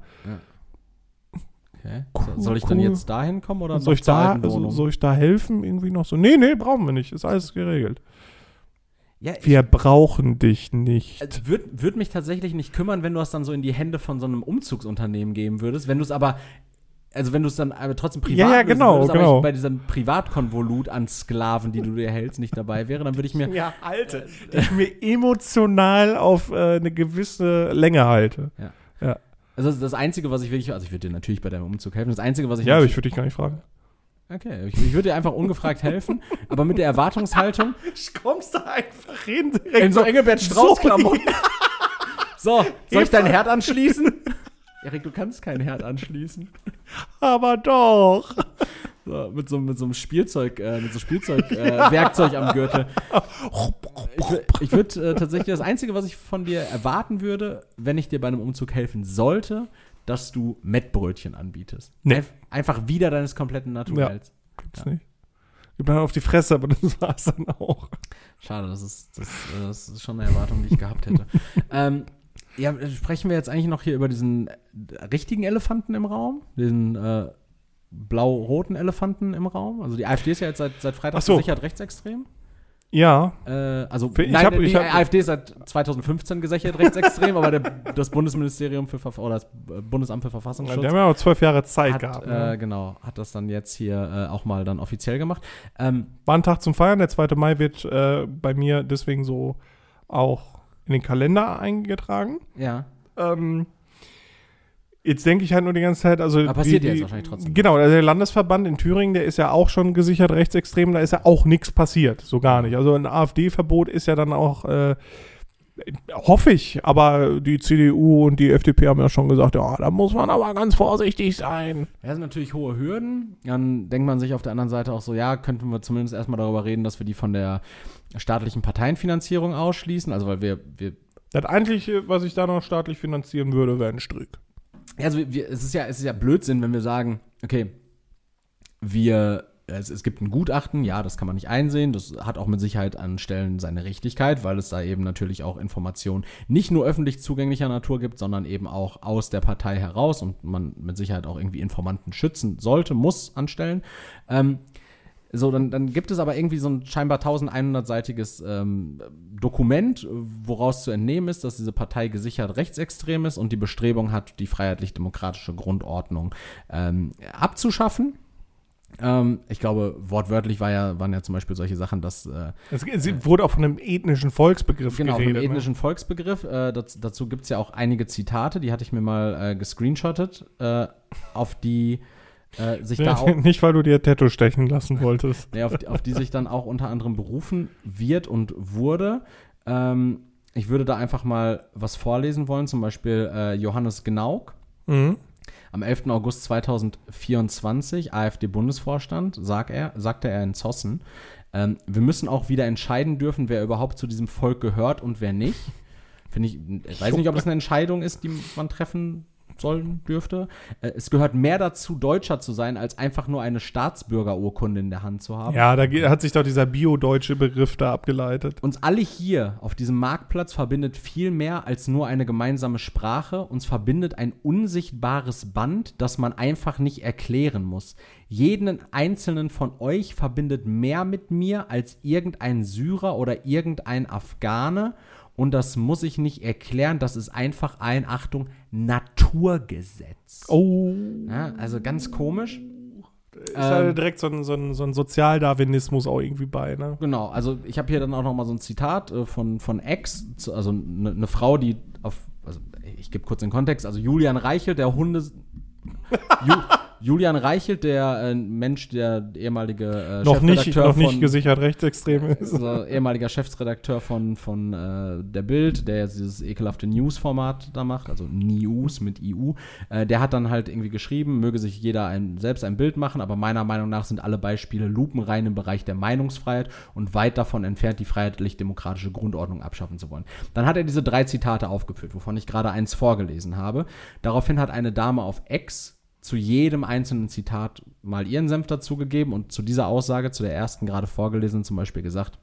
Okay. Cool, So, soll ich dann cool. jetzt dahin kommen oder Soll noch ich, zur da, alten also, Wohnung? soll ich da helfen? Irgendwie noch so? Nee, nee, brauchen wir nicht. Ist alles geregelt. Ja, ich, Wir brauchen dich nicht. Also, Würde würd mich tatsächlich nicht kümmern, wenn du das dann so in die Hände von so einem Umzugsunternehmen geben würdest. Wenn du es aber, also wenn du es dann aber trotzdem privat Ja, ja, lösen genau, würdest, aber genau. ich bei diesem Privatkonvolut an Sklaven, die du dir hältst, nicht dabei wäre, dann würde ich mir, Ja, Alter. Die ich mir emotional auf äh, eine gewisse Länge halte. also das, das Einzige, was ich wirklich, also ich würde dir natürlich bei deinem Umzug helfen, das Einzige, was ich Ja, aber ich würde dich gar nicht fragen. okay, ich, ich würde dir einfach ungefragt helfen, aber mit der Erwartungshaltung, Kommst da einfach hin? in so Engelbert Strauß-Klamotten. So, So, soll ich deinen Herd anschließen? Erik, du kannst keinen Herd anschließen. aber doch. So, mit so, mit so einem Spielzeug, äh, mit so Spielzeug, äh, Werkzeug am Gürtel. Ich, wür- ich würde äh, tatsächlich, das Einzige, was ich von dir erwarten würde, wenn ich dir bei einem Umzug helfen sollte, dass du Mettbrötchen anbietest. Nee. Einf- Einfach wieder deines kompletten Naturells. Gibt's Ja. nicht. Gib mir auf die Fresse, aber das war's dann auch. Schade, das ist, das, äh, das ist schon eine Erwartung, die ich gehabt hätte. ähm, ja, sprechen wir jetzt eigentlich noch hier über diesen äh, richtigen Elefanten im Raum? Diesen äh, blau-roten Elefanten im Raum? Also die AfD ist ja jetzt seit, seit Freitag Ach so. gesichert rechtsextrem. Ja. Äh, also, Ich nein, hab- die ich hab- AfD ist seit zweitausendfünfzehn gesichert rechtsextrem, aber der, das Bundesministerium für Verf- oder das Bundesamt für Die Verfassungsschutz haben ja auch zwölf Jahre Zeit hat, gehabt. äh, Ne? genau, hat das dann jetzt hier äh, auch mal dann offiziell gemacht. Ähm, War ein Tag zum Feiern. Der zweite Mai wird äh, bei mir deswegen so auch in den Kalender eingetragen. ja. Ähm, jetzt denke ich halt nur die ganze Zeit, also Aber passiert die, ja die, jetzt wahrscheinlich trotzdem. Genau, also der Landesverband in Thüringen, der ist ja auch schon gesichert rechtsextrem, da ist ja auch nichts passiert, so gar nicht. Also ein AfD-Verbot ist ja dann auch, äh, hoffe ich, aber die C D U und die F D P haben ja schon gesagt, ja, da muss man aber ganz vorsichtig sein. Das sind natürlich hohe Hürden. Dann denkt man sich auf der anderen Seite auch so, ja, könnten wir zumindest erstmal darüber reden, dass wir die von der staatlichen Parteienfinanzierung ausschließen. Also weil wir, wir Das Eigentliche, was ich da noch staatlich finanzieren würde, wäre ein Strick. also wir, wir, es ist ja, es ist ja Blödsinn, wenn wir sagen, okay, wir, es, es gibt ein Gutachten, ja, das kann man nicht einsehen, das hat auch mit Sicherheit an Stellen seine Richtigkeit, weil es da eben natürlich auch Informationen nicht nur öffentlich zugänglicher Natur gibt, sondern eben auch aus der Partei heraus und man mit Sicherheit auch irgendwie Informanten schützen sollte, muss an Stellen. Ähm, So, dann, dann gibt es aber irgendwie so ein scheinbar elfhundertseitiges ähm, Dokument, woraus zu entnehmen ist, dass diese Partei gesichert rechtsextrem ist und die Bestrebung hat, die freiheitlich-demokratische Grundordnung ähm, abzuschaffen. Ähm, ich glaube, wortwörtlich war ja, waren ja zum Beispiel solche Sachen, dass äh, Es, es wurde auch von einem ethnischen Volksbegriff genau, geredet. vom ethnischen Volksbegriff. Äh, das, dazu gibt es ja auch einige Zitate, die hatte ich mir mal äh, gescreenshottet, äh, auf die äh, sich ne? da auch Nicht, weil du dir Tattoo stechen lassen wolltest. Nee, auf, die, auf die sich dann auch unter anderem berufen wird und wurde. Ähm, ich würde da einfach mal was vorlesen wollen, zum Beispiel äh, Johannes Gnauk. Mhm. Am elften August zweitausendvierundzwanzig, AfD-Bundesvorstand, sagt er, sagte er in Zossen, ähm, wir müssen auch wieder entscheiden dürfen, wer überhaupt zu diesem Volk gehört und wer nicht. Finde ich, ich weiß nicht, ob das eine Entscheidung ist, die man treffen sollen dürfte. Äh, es gehört mehr dazu, Deutscher zu sein, als einfach nur eine Staatsbürgerurkunde in der Hand zu haben. Ja, da ge- hat sich doch dieser bio-deutsche Begriff da abgeleitet. Uns alle hier auf diesem Marktplatz verbindet viel mehr als nur eine gemeinsame Sprache. Uns verbindet ein unsichtbares Band, das man einfach nicht erklären muss. Jeden einzelnen von euch verbindet mehr mit mir als irgendein Syrer oder irgendein Afghane. Und das muss ich nicht erklären, das ist einfach ein, Achtung, Naturgesetz. Oh. Ja, also ganz komisch. Ist halt direkt so ein, so ein, so ein Sozialdarwinismus auch irgendwie bei, ne? Genau, also ich habe hier dann auch noch mal so ein Zitat äh, von, von Ex, zu- also eine ne Frau, die auf, also ich gebe kurz den Kontext, also Julian Reichelt, der Hunde, Ju, Julian Reichelt, der äh, Mensch, der ehemalige äh, Noch nicht, Chefredakteur noch nicht von, gesichert rechtsextrem ist. also ehemaliger Chefredakteur von, von äh, der Bild, der jetzt dieses ekelhafte News-Format da macht, also News mit I U, äh, der hat dann halt irgendwie geschrieben, möge sich jeder ein, selbst ein Bild machen, aber meiner Meinung nach sind alle Beispiele lupenrein im Bereich der Meinungsfreiheit und weit davon entfernt, die freiheitlich-demokratische Grundordnung abschaffen zu wollen. Dann hat er diese drei Zitate aufgeführt, wovon ich gerade eins vorgelesen habe. Daraufhin hat eine Dame auf X zu jedem einzelnen Zitat mal ihren Senf dazugegeben und zu dieser Aussage, zu der ersten gerade vorgelesenen zum Beispiel gesagt,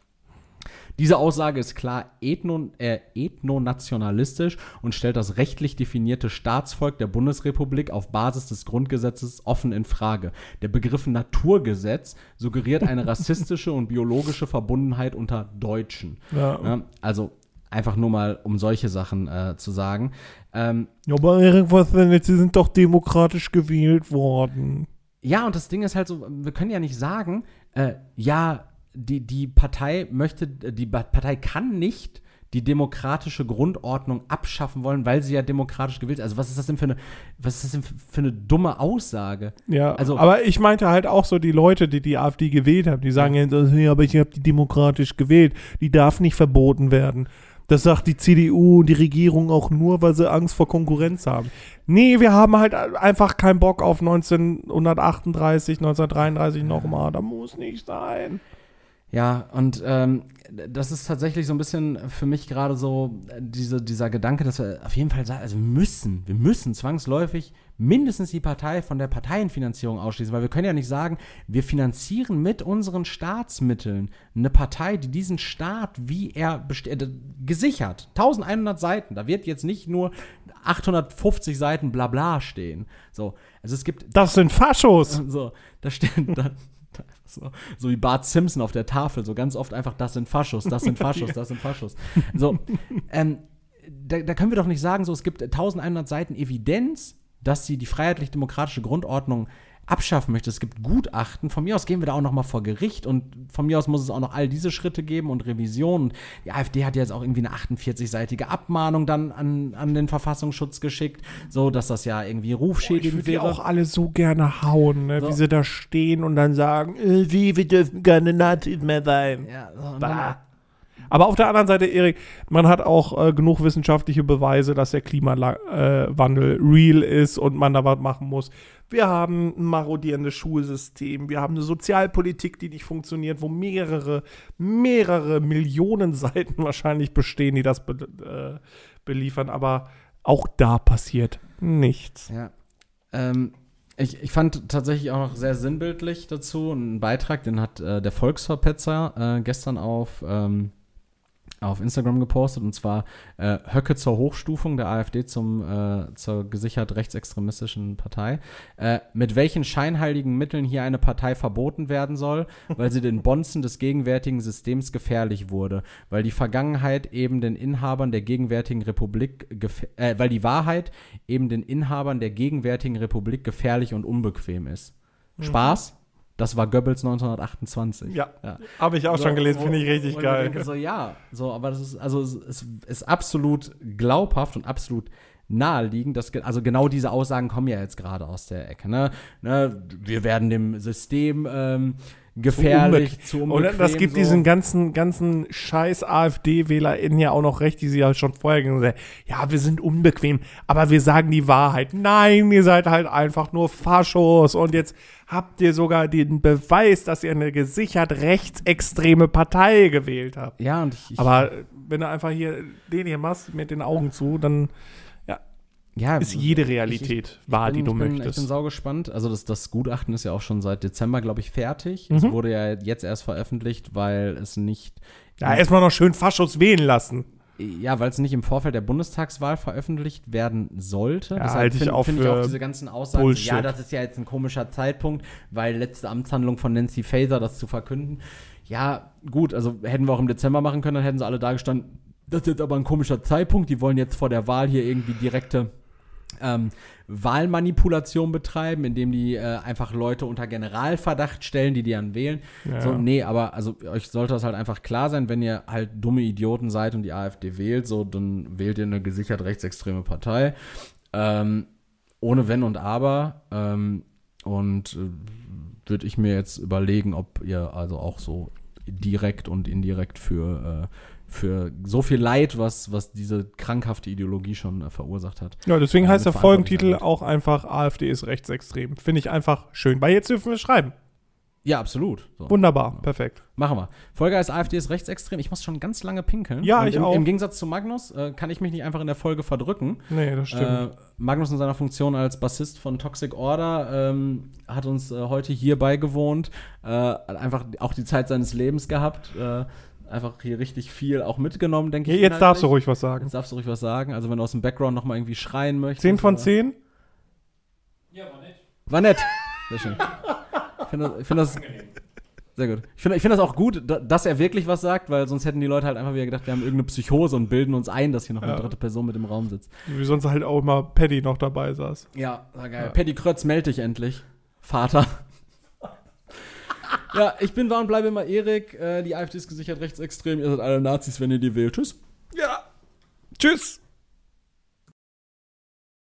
diese Aussage ist klar ethno, äh, ethnonationalistisch und stellt das rechtlich definierte Staatsvolk der Bundesrepublik auf Basis des Grundgesetzes offen in Frage. Der Begriff Naturgesetz suggeriert eine rassistische und biologische Verbundenheit unter Deutschen. Ja. Ja, also einfach nur mal, um solche Sachen äh, zu sagen. Ähm, Ja, aber irgendwas denn jetzt? Sie sind doch demokratisch gewählt worden. Ja, und das Ding ist halt so, wir können ja nicht sagen, äh, ja, die, die Partei möchte, die Ba- Partei kann nicht die demokratische Grundordnung abschaffen wollen, weil sie ja demokratisch gewählt ist. Also was ist das denn für eine, was ist das denn für eine dumme Aussage? Ja, Also- aber ich meinte halt auch so die Leute, die die AfD gewählt haben, die sagen ja, ja aber ich habe die demokratisch gewählt. Die darf nicht verboten werden. Das sagt die C D U und die Regierung auch nur, weil sie Angst vor Konkurrenz haben. Nee, wir haben halt einfach keinen Bock auf neunzehnhundertachtunddreißig, neunzehnhundertdreiunddreißig nochmal. Da muss nicht sein. Ja, und ähm, das ist tatsächlich so ein bisschen für mich gerade so äh, diese, dieser Gedanke, dass wir auf jeden Fall sagen, also wir müssen, wir müssen zwangsläufig mindestens die Partei von der Parteienfinanzierung ausschließen, weil wir können ja nicht sagen, wir finanzieren mit unseren Staatsmitteln eine Partei, die diesen Staat, wie er besteht, äh, gesichert, eintausendeinhundert Seiten, da wird jetzt nicht nur achthundertfünfzig Seiten Blabla stehen, so, Also es gibt. Das sind Faschos! So, da steht dann. So, so wie Bart Simpson auf der Tafel, so ganz oft einfach, das sind Faschos, das sind Faschos, das sind Faschos. So, ähm, da, da können wir doch nicht sagen, so, es gibt eintausendeinhundert Seiten Evidenz, dass sie die freiheitlich-demokratische Grundordnung abschaffen möchte. Es gibt Gutachten. Von mir aus gehen wir da auch noch mal vor Gericht und von mir aus muss es auch noch all diese Schritte geben und Revision. Und die AfD hat jetzt auch irgendwie eine achtundvierzig-seitige Abmahnung dann an, an den Verfassungsschutz geschickt, so dass das ja irgendwie rufschädigend wäre. Ich würde wäre. auch alle so gerne hauen, ne? So. Wie sie da stehen und dann sagen, äh, wie, wir dürfen keine Nazis mehr sein. Ja, so, und Bah. dann, Aber auf der anderen Seite, Erik, man hat auch äh, genug wissenschaftliche Beweise, dass der Klimawandel äh, real ist und man da was machen muss. Wir haben ein marodierendes Schulsystem, wir haben eine Sozialpolitik, die nicht funktioniert, wo mehrere, mehrere Millionen Seiten wahrscheinlich bestehen, die das be äh, beliefern, aber auch da passiert nichts. Ja. Ähm, ich, ich fand tatsächlich auch noch sehr sinnbildlich dazu einen Beitrag, den hat äh, der Volksverpetzer äh, gestern auf ähm, auf Instagram gepostet, und zwar äh, Höcke zur Hochstufung der AfD zum, äh, zur gesichert rechtsextremistischen Partei. Äh, mit welchen scheinheiligen Mitteln hier eine Partei verboten werden soll, weil sie den Bonzen des gegenwärtigen Systems gefährlich wurde, weil die Vergangenheit eben den Inhabern der gegenwärtigen Republik, äh, weil die Wahrheit eben den Inhabern der gegenwärtigen Republik gefährlich und unbequem ist. Mhm. Spaß? Das war Goebbels neunzehnhundertachtundzwanzig. Ja, ja. Habe ich auch so, schon gelesen, finde ich richtig wo geil. Ich denke so, ja, so, aber das ist, also es ist, ist absolut glaubhaft und absolut naheliegend, dass, also genau diese Aussagen kommen ja jetzt gerade aus der Ecke, ne? ne wir werden dem System ähm, gefährlich, zu unbequem. Und das gibt so. diesen ganzen, ganzen scheiß AfD-WählerInnen ja auch noch recht, die sie ja schon vorher gesagt haben, ja, wir sind unbequem, aber wir sagen die Wahrheit. Nein, ihr seid halt einfach nur Faschos und jetzt habt ihr sogar den Beweis, dass ihr eine gesichert rechtsextreme Partei gewählt habt. Ja, und ich, ich aber wenn du einfach hier den hier machst mit den Augen zu, dann ja, ist jede Realität ich, ich, wahr, ich bin, die du ich bin, möchtest. Ich bin saugespannt. Also das, das Gutachten ist ja auch schon seit Dezember, glaube ich, fertig. Mhm. Es wurde ja jetzt erst veröffentlicht, weil es nicht Ja, erstmal noch schön Faschos wählen lassen. Ja, weil es nicht im Vorfeld der Bundestagswahl veröffentlicht werden sollte. Ja, Deshalb halte ich finde auch find ich für auch diese ganzen Aussagen, Bullshit. ja, das ist ja jetzt ein komischer Zeitpunkt, weil letzte Amtshandlung von Nancy Faeser, das zu verkünden. Ja, gut, also hätten wir auch im Dezember machen können, dann hätten sie alle da gestanden, das ist jetzt aber ein komischer Zeitpunkt, die wollen jetzt vor der Wahl hier irgendwie direkte Ähm, Wahlmanipulation betreiben, indem die äh, einfach Leute unter Generalverdacht stellen, die die dann wählen. Ja. So, nee, aber also euch sollte das halt einfach klar sein, wenn ihr halt dumme Idioten seid und die AfD wählt, so, dann wählt ihr eine gesichert rechtsextreme Partei. Ähm, ohne Wenn und Aber. Ähm, und äh, würde ich mir jetzt überlegen, ob ihr also auch so direkt und indirekt für äh, für so viel Leid, was, was diese krankhafte Ideologie schon äh, verursacht hat. Ja, deswegen äh, heißt der Folgentitel wird. auch einfach AfD ist rechtsextrem. Finde ich einfach schön, weil jetzt dürfen wir schreiben. Ja, absolut. So. Wunderbar, perfekt. Machen wir. Folge heißt AfD ist rechtsextrem. Ich muss schon ganz lange pinkeln. Ja, Und ich im, auch. Im Gegensatz zu Magnus äh, kann ich mich nicht einfach in der Folge verdrücken. Nee, das stimmt. Äh, Magnus in seiner Funktion als Bassist von Toxic Order ähm, hat uns äh, heute hier beigewohnt. Äh, hat einfach auch die Zeit seines Lebens gehabt. Äh, einfach hier richtig viel auch mitgenommen, denke ich. Jetzt darfst du ruhig was sagen. Jetzt darfst du ruhig was sagen. Also wenn du aus dem Background noch mal irgendwie schreien möchtest. zehn von zehn? Ja, war nett. War nett. Sehr schön. Ich finde das, ich find das sehr gut. Ich finde ich find das auch gut, da, dass er wirklich was sagt, weil sonst hätten die Leute halt einfach wieder gedacht, wir haben irgendeine Psychose und bilden uns ein, dass hier noch eine Ja. dritte Person mit im Raum sitzt. Wie sonst halt auch immer Paddy noch dabei saß. Ja, war geil. Ja. Paddy Krötz, meld dich endlich. Vater. Ja, ich bin war und bleibe immer Erik. Äh, die AfD ist gesichert rechtsextrem. Ihr seid alle Nazis, wenn ihr die wählt. Tschüss. Ja. Tschüss.